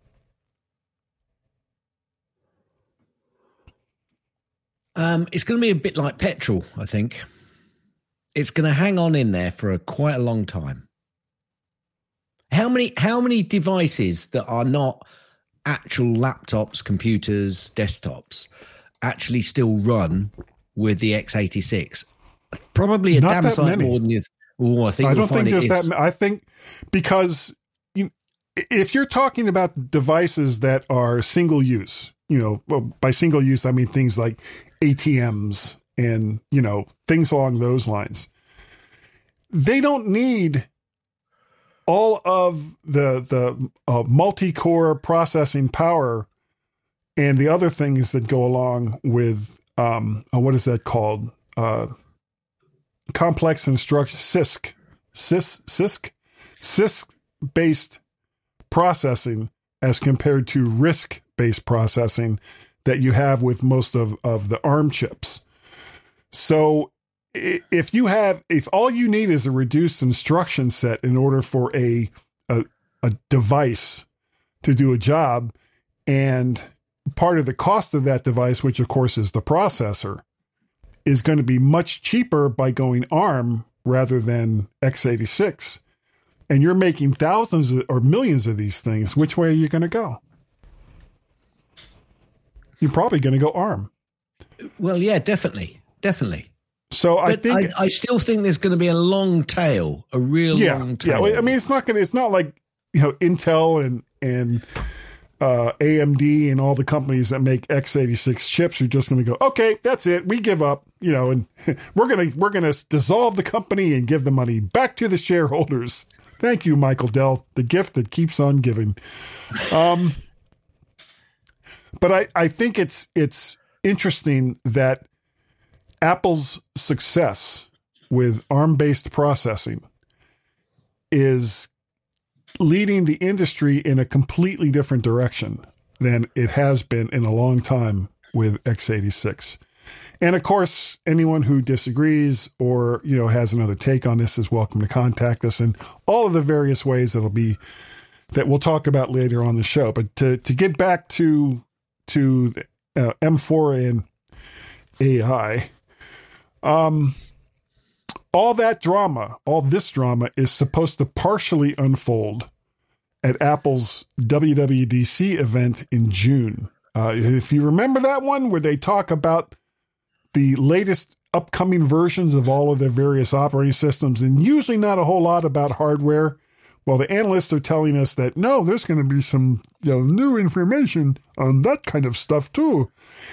Um, it's going to be a bit like petrol, I think. It's going to hang on in there for a, quite a long time. How many how many devices that are not actual laptops, computers, desktops actually still run with the x eighty-six? Probably a Not damn that sight many. more than you. Oh, I think I you'll don't think find there's it is. that. I think because you, if you're talking about devices that are single use, you know, well, by single use I mean things like A T Ms and you know things along those lines. They don't need all of the the uh, multi-core processing power and the other things that go along with um, uh, what is that called? Uh, complex instruction, C I S C, C I S C, C I S C, C I S C-based processing as compared to RISC-based processing that you have with most of, of the ARM chips. So if you have, if all you need is a reduced instruction set in order for a, a, a device to do a job, and part of the cost of that device, which of course is the processor, is going to be much cheaper by going ARM rather than x eighty-six, and you're making thousands of, or millions of these things, which way are you going to go? You're probably going to go ARM. Well, yeah, definitely. Definitely. So I but think I, I still think there's going to be a long tail, a real yeah, long tail. Yeah, I mean, it's not going to, it's not like, you know, Intel and, and, uh, A M D and all the companies that make x eighty-six chips are just going to go, okay, that's it. We give up, you know, and we're going to, we're going to dissolve the company and give the money back to the shareholders. Thank you, Michael Dell, the gift that keeps on giving. Um, but I, I think it's, it's interesting that Apple's success with ARM-based processing is leading the industry in a completely different direction than it has been in a long time with x eighty-six. And of course, anyone who disagrees or, you know, has another take on this is welcome to contact us in all of the various ways that'll be, that we'll talk about later on the show. But to, to get back to, to uh, M four and A I, um, all that drama, all this drama is supposed to partially unfold at Apple's W W D C event in June. Uh, if you remember that one where they talk about the latest upcoming versions of all of their various operating systems, and usually not a whole lot about hardware. Well, the analysts are telling us that, no, there's going to be some, you know, new information on that kind of stuff too.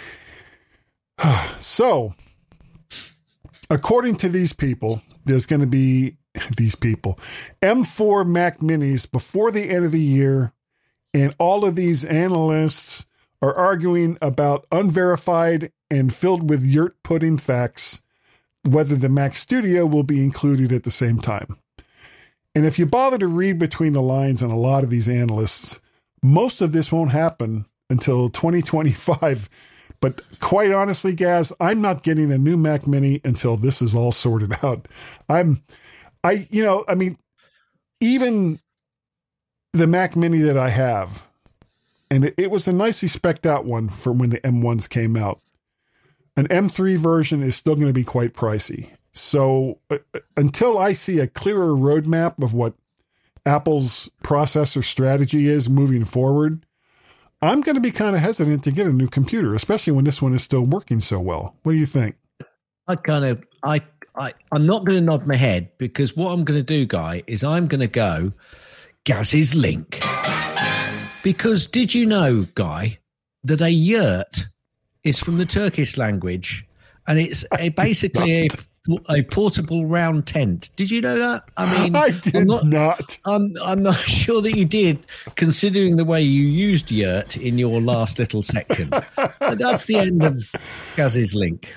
So, according to these people, there's going to be these people, M four Mac Minis before the end of the year, and all of these analysts are arguing about unverified and filled with yurt pudding facts, whether the Mac Studio will be included at the same time. And if you bother to read between the lines on a lot of these analysts, most of this won't happen until twenty twenty-five. But quite honestly, Gaz, I'm not getting a new Mac Mini until this is all sorted out. I'm, I, you know, I mean, even the Mac Mini that I have, and it, it was a nicely spec'd out one for when the M ones came out. An M three version is still going to be quite pricey. So uh, until I see a clearer roadmap of what Apple's processor strategy is moving forward, I'm going to be kind of hesitant to get a new computer, especially when this one is still working so well. What do you think? I kind of, I, I, I'm not going to nod my head, because what I'm going to do, Guy, is I'm going to go Gaz's link. Because did you know, Guy, that a yurt is from the Turkish language, and it's a, basically a, a portable round tent. Did you know that? I mean, I did I'm not, not. I'm, I'm not sure that you did, considering the way you used yurt in your last little section. But that's the end of Gaz's link.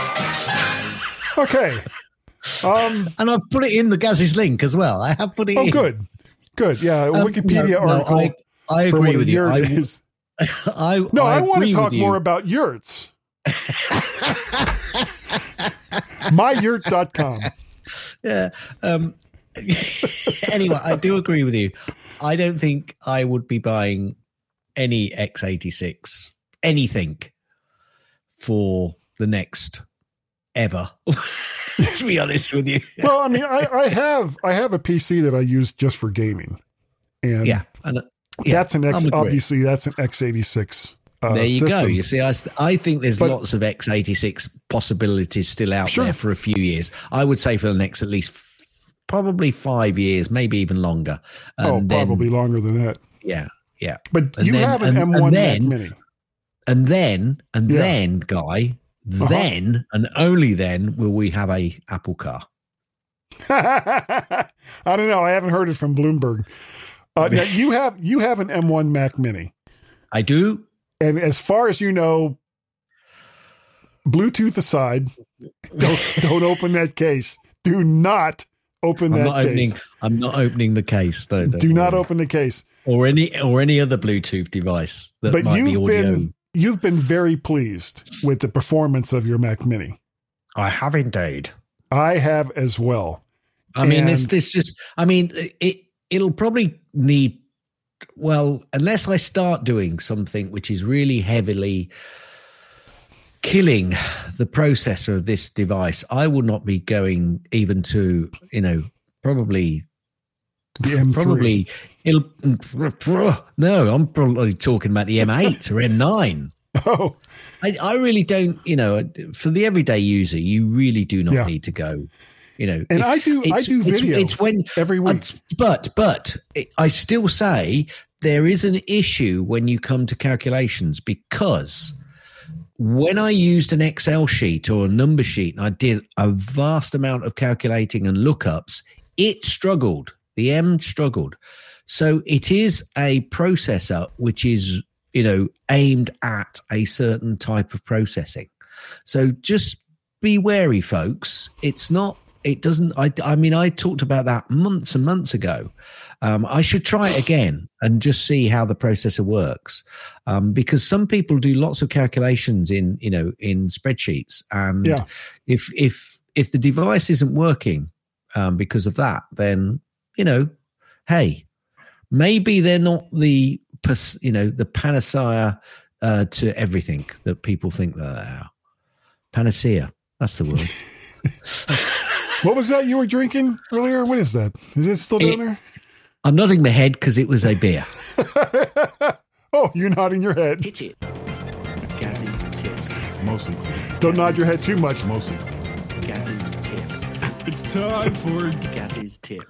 Okay. Um, and I've put it in the Gaz's link as well. I have put it oh, in. good. Good. Yeah. A Um, Wikipedia no, no, article. I, I for agree what a with you. yurt I, is. I, No, I, I want to agree talk with you. more about yurts. my yurt dot com. Yeah. Um, anyway, I do agree with you. I don't think I would be buying any x eighty-six, anything for the next ever. To be honest with you. Well, I mean, I, I have I have a P C that I use just for gaming, and Yeah. And, uh, yeah, that's an X. I'm agree. Obviously, that's an x eighty-six. Uh, There you go. system. You see, I, I think there's But- lots of x eighty-six possibilities still out Sure. there for a few years. I would say for the next at least f- probably five years, maybe even longer. And Oh, then, probably longer than that. Yeah, yeah. But And you then- have an and- M and one then- Mac Mini. And then, and Yeah. then, Guy, Uh-huh. then and only then will we have a Apple car. I don't know. I haven't heard it from Bloomberg. Uh, now you have you have an M one Mac Mini, I do. and as far as you know, Bluetooth aside, don't don't open that case. Do not open I'm that not case. opening. I'm not opening the case. Don't, don't Do not worry. open the case. or any or any other Bluetooth device that But might be you've audio. been you've been very pleased with the performance of your Mac Mini. I have indeed. I have as well. I mean, And- this this just. I mean, it it'll probably need. Well, unless I start doing something which is really heavily killing the processor of this device, I will not be going even to, you know, probably The M three. probably it'll no, I'm probably talking about the M eight or M nine. Oh, I, I really don't, you know, for the everyday user, you really do not Yeah. need to go, you know. And if- I do- I it's- do it's- video It's when every week. but but it, I still say there is an issue when you come to calculations, because when I used an Excel sheet or a number sheet and I did a vast amount of calculating and lookups, it struggled. The M struggled. So it is a processor which is, you know, aimed at a certain type of processing. So just be wary, folks. It's not, it doesn't, I, I mean, I talked about that months and months ago. Um, I should try it again and just see how the processor works. Um, because some people do lots of calculations in, you know, in spreadsheets. And Yeah. if, if, if the device isn't working um, because of that, then, you know, hey, maybe they're not the, pas- you know, the panacea uh, to everything that people think that they are. Panacea. That's the word. what was that you were drinking earlier? What is that? Is it still down there? I'm nodding my head because it was a beer. Oh, you're nodding your head. Hit it. Gaz's tips. Mostly. Don't nod your head too much. Mostly. Gaz's tips. It's time for Gaz's tip.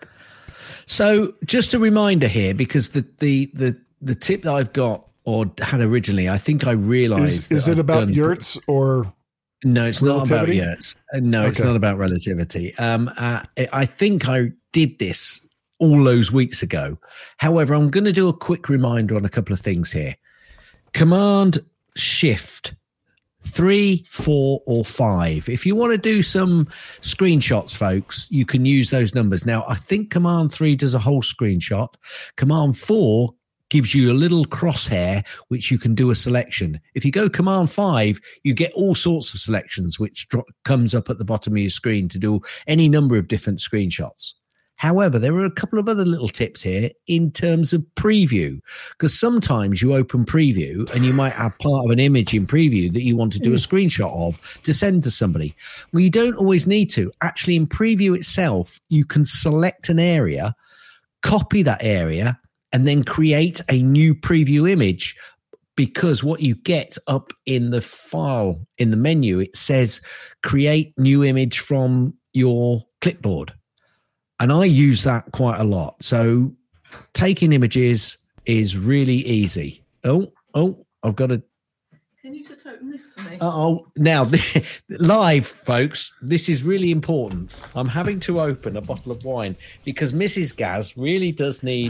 So just a reminder here, because the the the, the tip that I've got or had originally, I think I realized. Is, is that it I've about done- yurts or No, it's not about Relativity? yurts. Uh, No, it's Okay. not about relativity. Um, uh, I think I did this all those weeks ago. However, I'm going to do a quick reminder on a couple of things here. Command Shift three, four, or five. If you want to do some screenshots, folks, you can use those numbers. Now, I think Command three does a whole screenshot. Command four gives you a little crosshair, which you can do a selection. If you go Command five, you get all sorts of selections, which dro- comes up at the bottom of your screen to do any number of different screenshots. However, there are a couple of other little tips here in terms of preview, because sometimes you open preview and you might have part of an image in preview that you want to do a screenshot of to send to somebody. Well, you don't always need to. Actually, in preview itself, you can select an area, copy that area, and then create a new preview image, because what you get up in the file, in the menu, it says create new image from your clipboard. And I use that quite a lot. So taking images is really easy. Oh, oh, I've got to. Can you just open this for me? Oh, now live, folks. This is really important. I'm having to open a bottle of wine because Missus Gaz really does need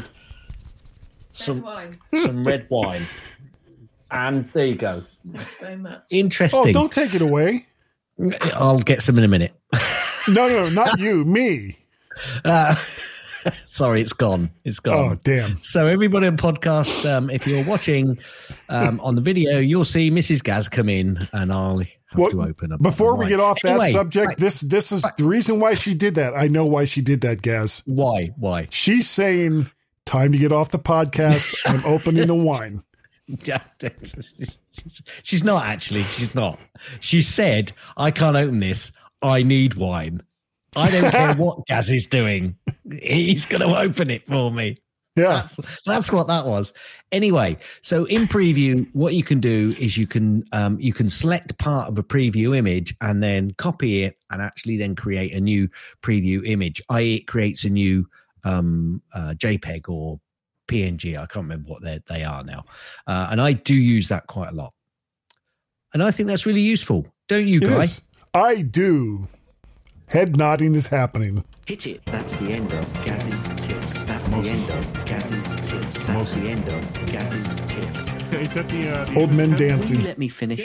some Red wine. some red wine. And there you go. Thanks very much. Interesting. Oh, don't take it away. I'll get some in a minute. No, no, not you, me. Uh, sorry, it's gone. It's gone. Oh, damn. So everybody on podcast, um, if you're watching um, on the video, you'll see Missus Gaz come in, and I'll have Well, to open up. Before we get off that Anyway, subject, right. this this is the reason why she did that. I know why she did that, Gaz. Why? Why? She's saying, time to get off the podcast. I'm opening the wine. Yeah, she's not actually. She's not. She said, "I can't open this. I need wine. I don't care what Gaz is doing. He's going to open it for me." Yeah. That's, that's what that was. Anyway, so in preview, what you can do is you can um, you can select part of a preview image and then copy it and actually then create a new preview image. that is, it creates a new um, uh, JPEG or P N G. I can't remember what they they are now, uh, and I do use that quite a lot, and I think that's really useful. Don't you, Guy? Yes, I do. Head nodding is happening. Hit it. That's the end of Gaz's tips. That's the end of Gaz's tips. That's the end of Gaz's tips. Is that the, uh, the Old men Will you dancing. let me finish?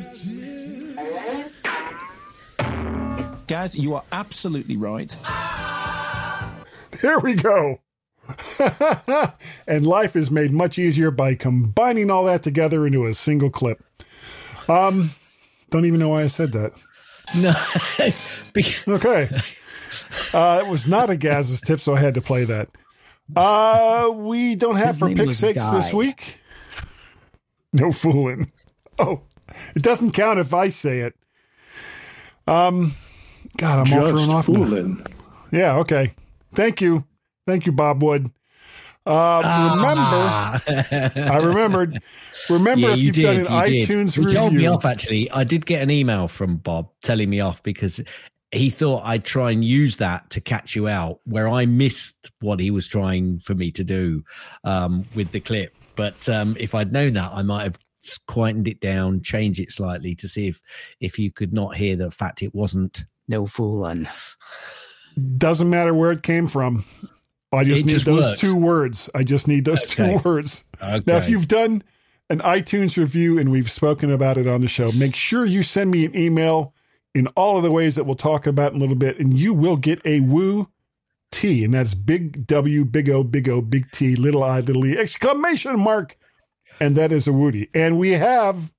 Gaz, you are absolutely right. There we go. And life is made much easier by combining all that together into a single clip. Um, don't even know why I said that. No. Be- Okay. Uh, it was not a Gaz's tip, so I had to play that. Uh, we don't have His for name pick was six Guy. this week. No fooling. Oh, it doesn't count if I say it. Um, God, I'm all thrown Just off. now. fooling. Yeah, okay. Thank you. Thank you, Bob Wood. Uh, remember, I remembered. Remember, Yeah, if you you've did. done an you iTunes did. He review. told me off, actually. I did get an email from Bob telling me off because he thought I'd try and use that to catch you out, where I missed what he was trying for me to do um, with the clip. But um, if I'd known that, I might have quietened it down, changed it slightly to see if, if you could not hear the fact it wasn't no fooling. Doesn't matter where it came from. I just It need just those works. two words. I just need those Okay. two words. Okay. Now, if you've done an iTunes review and we've spoken about it on the show, make sure you send me an email in all of the ways that we'll talk about in a little bit, and you will get a Woo T, and that's big W, big O, big O, big T, little I, little E, exclamation mark, and that is a Woody. And we have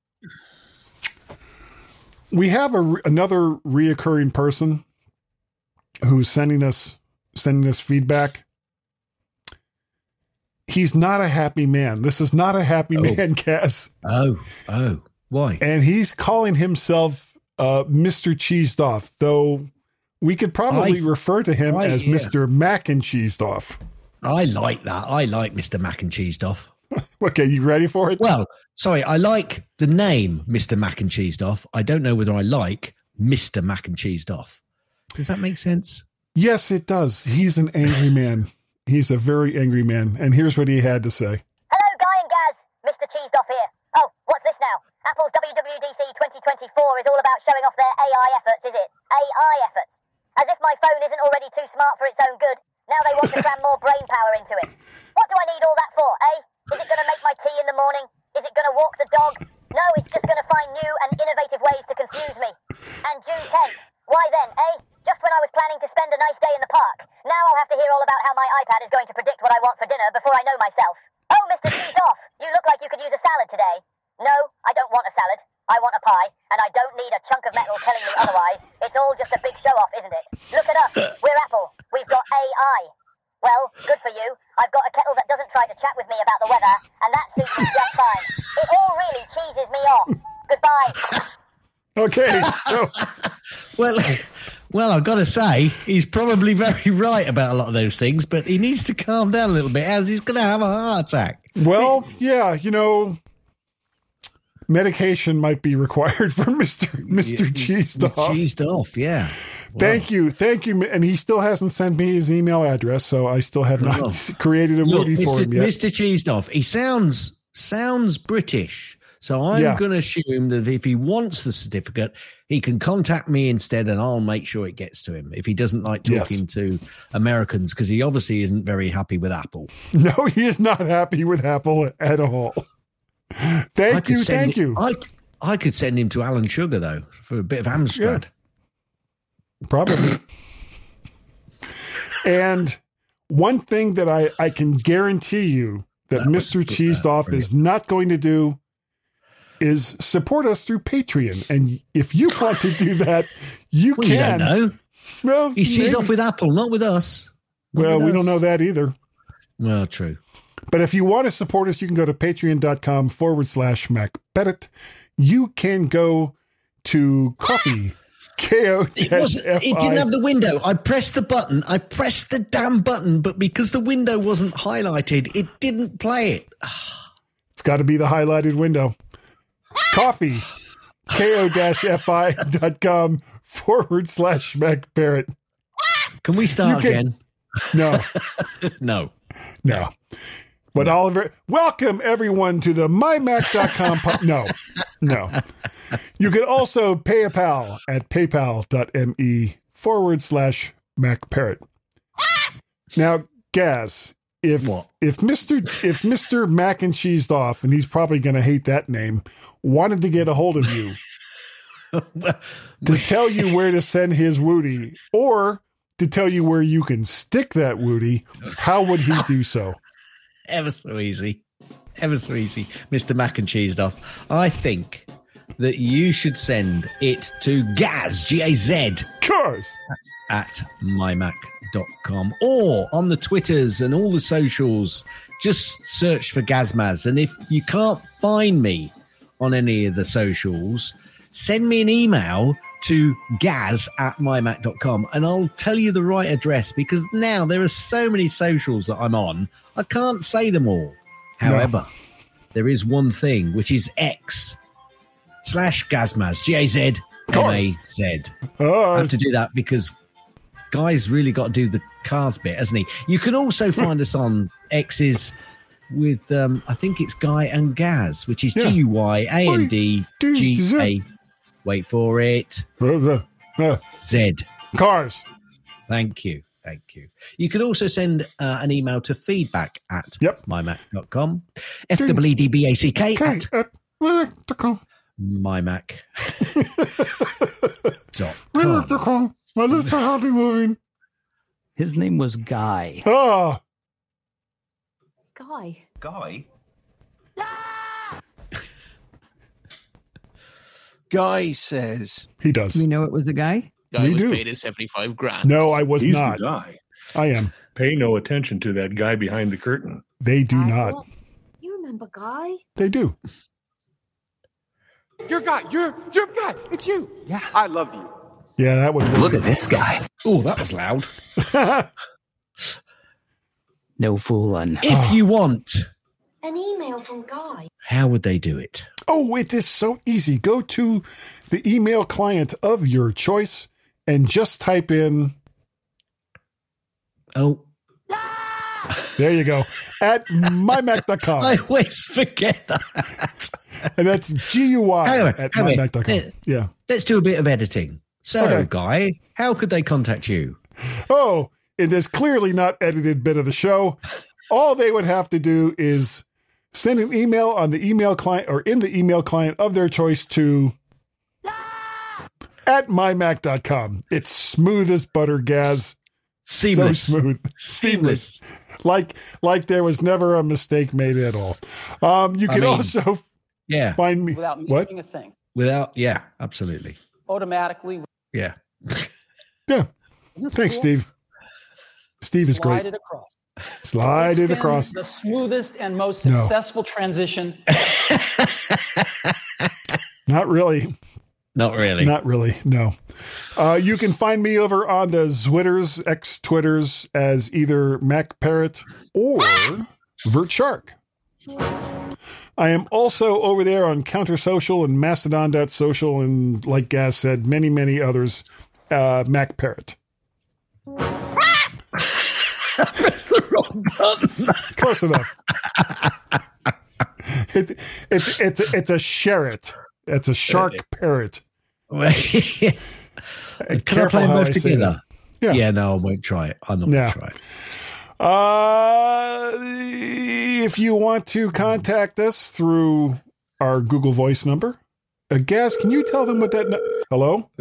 we have a, another reoccurring person who's sending us sending us feedback. He's not a happy man. This is not a happy Oh. man, Kaz. Oh, oh, why? And he's calling himself uh, Mister Cheesed Off, though we could probably I- refer to him I- as yeah. Mister Mac and Cheesed Off. I like that. I like Mister Mac and Cheesed Off. Okay, you ready for it? Well, sorry, I like the name Mister Mac and Cheesed Off. I don't know whether I like Mister Mac and Cheesed Off. Does that make sense? Yes, it does. He's an angry man. He's a very angry man. And here's what he had to say. Hello, Guy and Gaz. Mister Cheesed Off here. Oh, what's this now? Apple's W W D C twenty twenty-four is all about showing off their A I efforts, is it? A I efforts. As if my phone isn't already too smart for its own good. Now they want to cram more brain power into it. What do I need all that for, eh? Is it going to make my tea in the morning? Is it going to walk the dog? No, it's just going to find new and innovative ways to confuse me. And June tenth. Why then, eh? Just when I was planning to spend a nice day in the park. Now I'll have to hear all about how my iPad is going to predict what I want for dinner before I know myself. Oh, Mister Cheesed Off, you look like you could use a salad today. No, I don't want a salad. I want a pie, and I don't need a chunk of metal telling me otherwise. It's all just a big show-off, isn't it? Look at us. We're Apple. We've got A I. Well, good for you. I've got a kettle that doesn't try to chat with me about the weather, and that suits me just fine. It all really cheeses me off. Goodbye. Okay. So, Well, well, I've got to say, he's probably very right about a lot of those things, but he needs to calm down a little bit as he's going to have a heart attack. well, yeah, you know, medication might be required for Mister Mister Cheesed Off. Cheesed off, yeah. Thank you. Thank you. And he still hasn't sent me his email address, so I still have not Oh. created a Look, movie for Mister him yet. Mister Cheesed Off, he sounds sounds British. So I'm Yeah. going to assume that if he wants the certificate, he can contact me instead, and I'll make sure it gets to him if he doesn't like talking Yes. to Americans, because he obviously isn't very happy with Apple. No, he is not happy with Apple at all. I Thank could you. send Thank him- you. I, I could send him to Alan Sugar, though, for a bit of Amstrad. Probably. And one thing that I, I can guarantee you that, That was Mister good, Cheesed uh, Off is not going to do is support us through Patreon. And if you want to do that, you Well, you can. don't know. Well, He's cheesed maybe- off with Apple, not with us. Not well, with we don't us. know that either. Well, true. But if you want to support us, you can go to patreon.com forward slash Mac Pettit. You can go to coffee. K O It wasn't. It didn't have the window. I pressed the button. I pressed the damn button, but because the window wasn't highlighted, it didn't play it. It's got to be the highlighted window. Coffee. ko-fi.com forward slash Mac Barrett. Can we start You can- again? No, No. no. But Oliver, welcome everyone to the my mac dot com. Po- no, no. You can also pay a pal at paypal.me forward slash Mac Parrot. Now, Gaz, if What? if Mister if Mister Mac and Cheesed Off, and he's probably going to hate that name, wanted to get a hold of you to tell you where to send his Woody, or to tell you where you can stick that Woody, how would he do so? Ever so easy. Ever so easy. Mister Mac and Cheesed Off. I think that you should send it to Gaz, G A Z, Cars. at my mac dot com, or on the Twitters and all the socials. Just search for Gazmaz. And if you can't find me on any of the socials, send me an email to gaz at my mac dot com and I'll tell you the right address, because now there are so many socials that I'm on, I can't say them all. However, no. there is one thing, which is X slash Gazmaz, G A Z M A Z. I have to do that because Guy's really got to do the cars bit, hasn't he? You can also find us on X's with, um, I think it's Guy and Gaz, which is yeah. G U Y A N D G A. Wait for it. Z. Cars. Thank you. Thank you. You can also send uh, an email to feedback at yep. my mac dot com. F W E D B A C K at my mac dot com. my mac dot com. My lips are hardly moving. His name was Guy. Oh. Guy. Guy? Guy says. He does. We know it was a guy? Guy we was do. paid his seventy-five grand. No, I was He's not. The guy. I am. Pay no attention to that guy behind the curtain. They do Guy, not. what? You remember Guy? They do. You're Guy. You're, you're Guy. It's you. Yeah. I love you. Yeah, that would Look at this guy. Oh, that was loud. No fooling. If you want an email from Guy, how would they do it? Oh, it is so easy. Go to the email client of your choice and just type in. Oh. There you go. At my mac dot com. I always forget that. And that's G U Y at my mac dot com. Let, yeah. Let's do a bit of editing. So, okay. Guy, how could they contact you? Oh, in this clearly not edited bit of the show, all they would have to do is send an email on the email client or in the email client of their choice to at my mac dot com. It's smooth as butter, Gaz. Seamless. So smooth. Seamless. Seamless. Like, like there was never a mistake made at all. Um, you can I mean, also yeah. find me. Without what? a thing. Without, yeah, absolutely. Automatically. Yeah. Yeah. Thanks, cool? Steve. Steve is Slide great. it across. Slide it's it across. The smoothest and most No. successful transition. Not really. Not really. Not really. No. Uh, you can find me over on the Zwitters, X Twitters, as either Mac Parrot or Vert Shark. I am also over there on Counter Social and Mastodon dot social and, like Gaz said, many, many others. Uh, Mac Parrot. That's the wrong button. Close enough. it, it's it's a, it's a sherrit. It's a shark parrot. Can I play them both together? Yeah. yeah, no, I won't try it. I'm not Yeah. going to try it. Uh, if you want to contact us through our Google Voice number, uh, Gaz, can you tell them what that? No- Hello?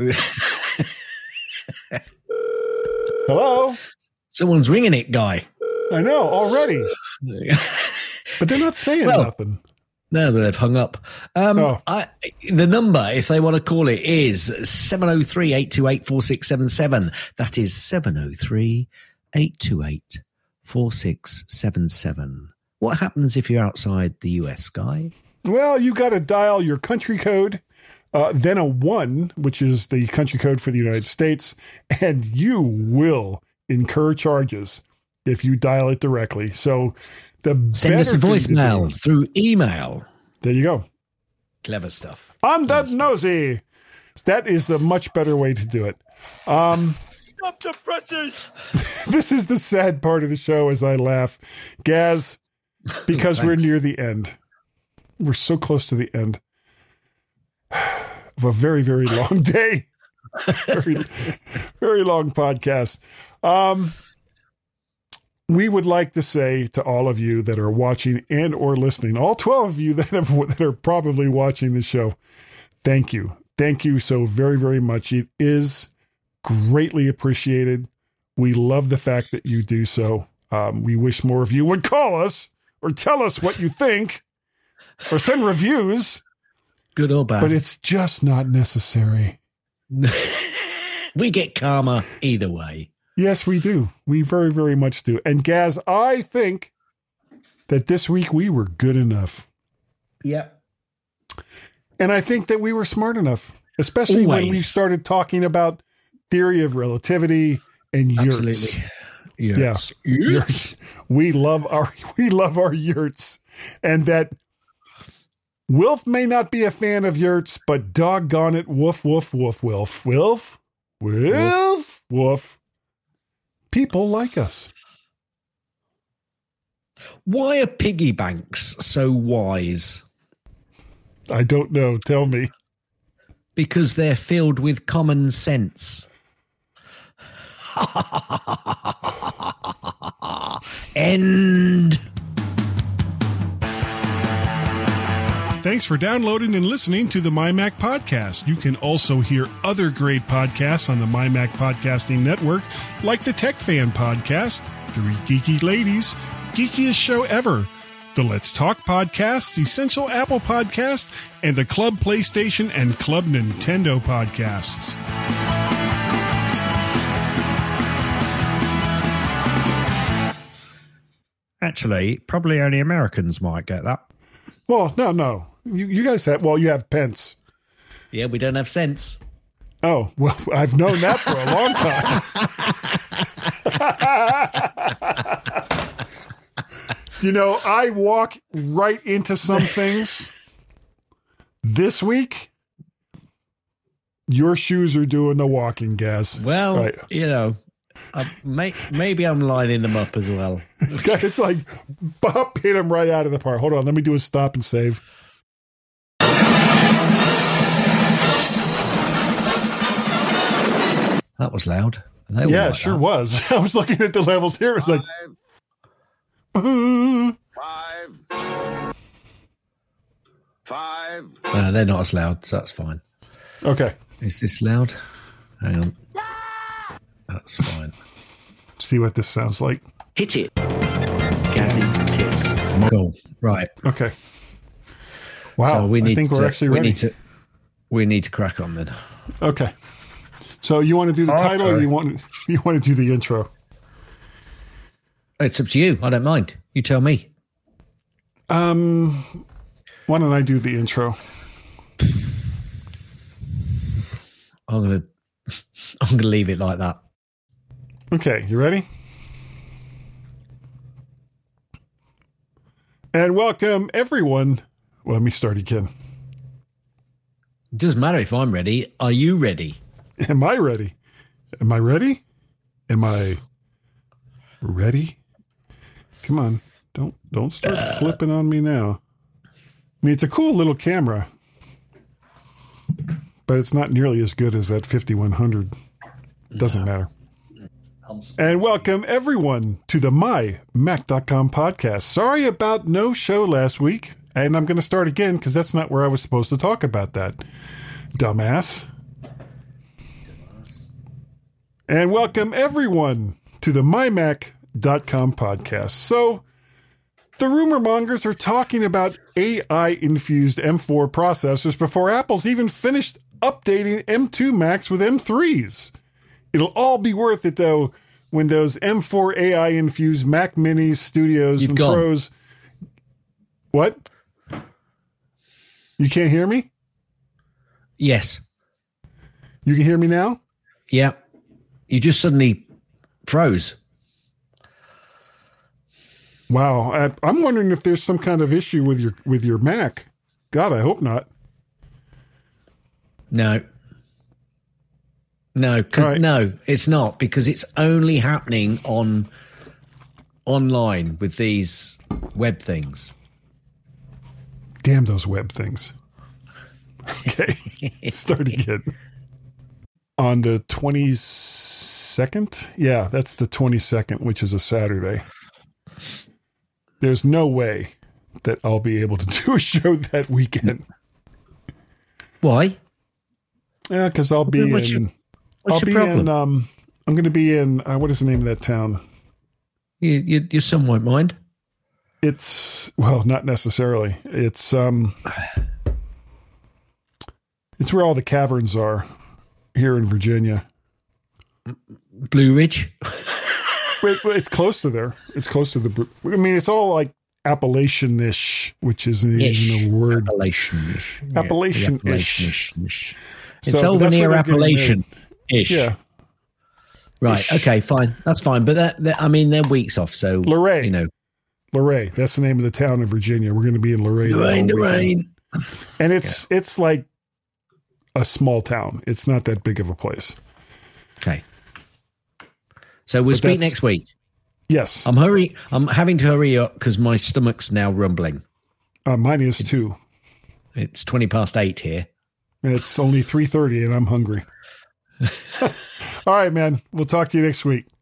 Hello? Someone's ringing it, Guy. I know, already. But they're not saying Well, nothing. No, but they've hung up. Um, Oh. I, the number, if they want to call it, is seven oh three, eight two eight, four six seven seven. That is seven oh three, eight two eight, four six seven seven. What happens if you're outside the U S, Guy? Well, you got to dial your country code, uh, then a one, which is the country code for the United States, and you will incur charges if you dial it directly. So the Send us a better thing to voicemail do- through email. There you go. Clever stuff. I'm Clever that stuff. nosy. That is the much better way to do it. Um, Stop the pressures. this is the sad part of the show as I laugh. Gaz, because we're Thanks. near the end. We're so close to the end of a very, very long day. very, very long podcast. Um, we would like to say to all of you that are watching and or listening, all twelve of you that, have, that are probably watching the show, thank you. Thank you so very, very much. It is greatly appreciated. We love the fact that you do so. Um, we wish more of you would call us or tell us what you think or send reviews. Good or bad. But it's just not necessary. We get karma either way. Yes, we do. We very, very much do. And Gaz, I think that this week we were good enough. Yep. And I think that we were smart enough, especially Always. when we started talking about theory of relativity and yurts. Absolutely. Yurts. Yeah. Yurts. We love our we love our yurts. And that Wilf may not be a fan of yurts, but doggone it, woof, woof, woof, Wilf. Wilf? Wilf? Woof. People like us. Why are piggy banks so wise? I don't know. Tell me. Because they're filled with common sense. End. Thanks for downloading and listening to the MyMac Podcast. You can also hear other great podcasts on the MyMac Podcasting Network, like the Tech Fan Podcast, Three Geeky Ladies, Geekiest Show Ever, the Let's Talk Podcasts, Essential Apple Podcast, and the Club PlayStation and Club Nintendo Podcasts. Actually, probably only Americans might get that. Well, no, no. You, you guys have, well, you have Pence. Yeah, we don't have sense. Oh, well, I've known that for a long time. You know, I walk right into some things. This week, your shoes are doing the walking, Gaz. Well, right. you know, uh, may, maybe I'm lining them up as well. It's like, bop, hit him right out of the park. Hold on, let me do a stop and save. That was loud. They were Yeah, like it sure that. was. I was looking at the levels here. It's like, Five. Five. Uh, they're not as loud, so that's fine. okay. Is this loud? Hang on. That's fine. See what this sounds like. Hit it. Gaz's tips. Cool. Right. Okay. Wow. So we need I think to, we're actually we ready. need to we need to crack on then. Okay. So you want to do the Okay. title, or you want you want to do the intro? It's up to you. I don't mind. You tell me. Um, why don't I do the intro? I'm gonna I'm gonna leave it like that. Okay, you ready? And welcome everyone. Well, let me start again. It doesn't matter if I'm ready. Are you ready? Am I ready? Am I ready? Am I ready? Come on. Don't don't start uh, flipping on me now. I mean, it's a cool little camera, but it's not nearly as good as that fifty-one hundred. Doesn't matter. And welcome everyone to the my mac dot com podcast. Sorry about no show last week, and I'm going to start again because that's not where I was supposed to talk about that. Dumbass. And welcome everyone to the my mac dot com podcast. So, the rumor mongers are talking about A I-infused M four processors before Apple's even finished updating M two Macs with M threes. It'll all be worth it, though, when those M four A I-infused Mac Minis, Studios, You've and gone. Pros... What? You can't hear me? Yes. You can hear me now? Yeah. You just suddenly froze. Wow, I, I'm wondering if there's some kind of issue with your with your Mac. God, I hope not. No. No, 'cause- Right. no, it's not, because it's only happening on online with these web things. Damn those web things. Okay, start again. On the twenty-second? Yeah, that's the twenty-second, which is a Saturday. There's no way that I'll be able to do a show that weekend. Why? Yeah, because I'll be What's in... your- what's I'll your be problem? in... Um, I'm going to be in... Uh, what is the name of that town? You, you, your son won't mind. It's... Well, not necessarily. It's... um. It's where all the caverns are here in Virginia. Blue Ridge. Wait, wait, it's close to there. It's close to the. I mean, it's all like Appalachian-ish, which isn't Ish. even a word. Appalachian-ish. Yeah, Appalachian-ish. Appalachian-ish. So, It's but over that's near where they're getting Appalachian-ish. Yeah. Right. Ish. Okay. Fine. That's fine. But that, that I mean, they're weeks off. So Luray. you know, Luray. That's the name of the town in Virginia. We're going to be in Luray. the Lorraine, whole weekend. Lorraine. And it's it's like a small town. It's not that big of a place. Okay. So we'll But speak that's- next week. Yes. I'm hurry. I'm having to hurry up because my stomach's now rumbling. Uh, mine is too. It's twenty past eight here. It's only three thirty and I'm hungry. All right, man. We'll talk to you next week.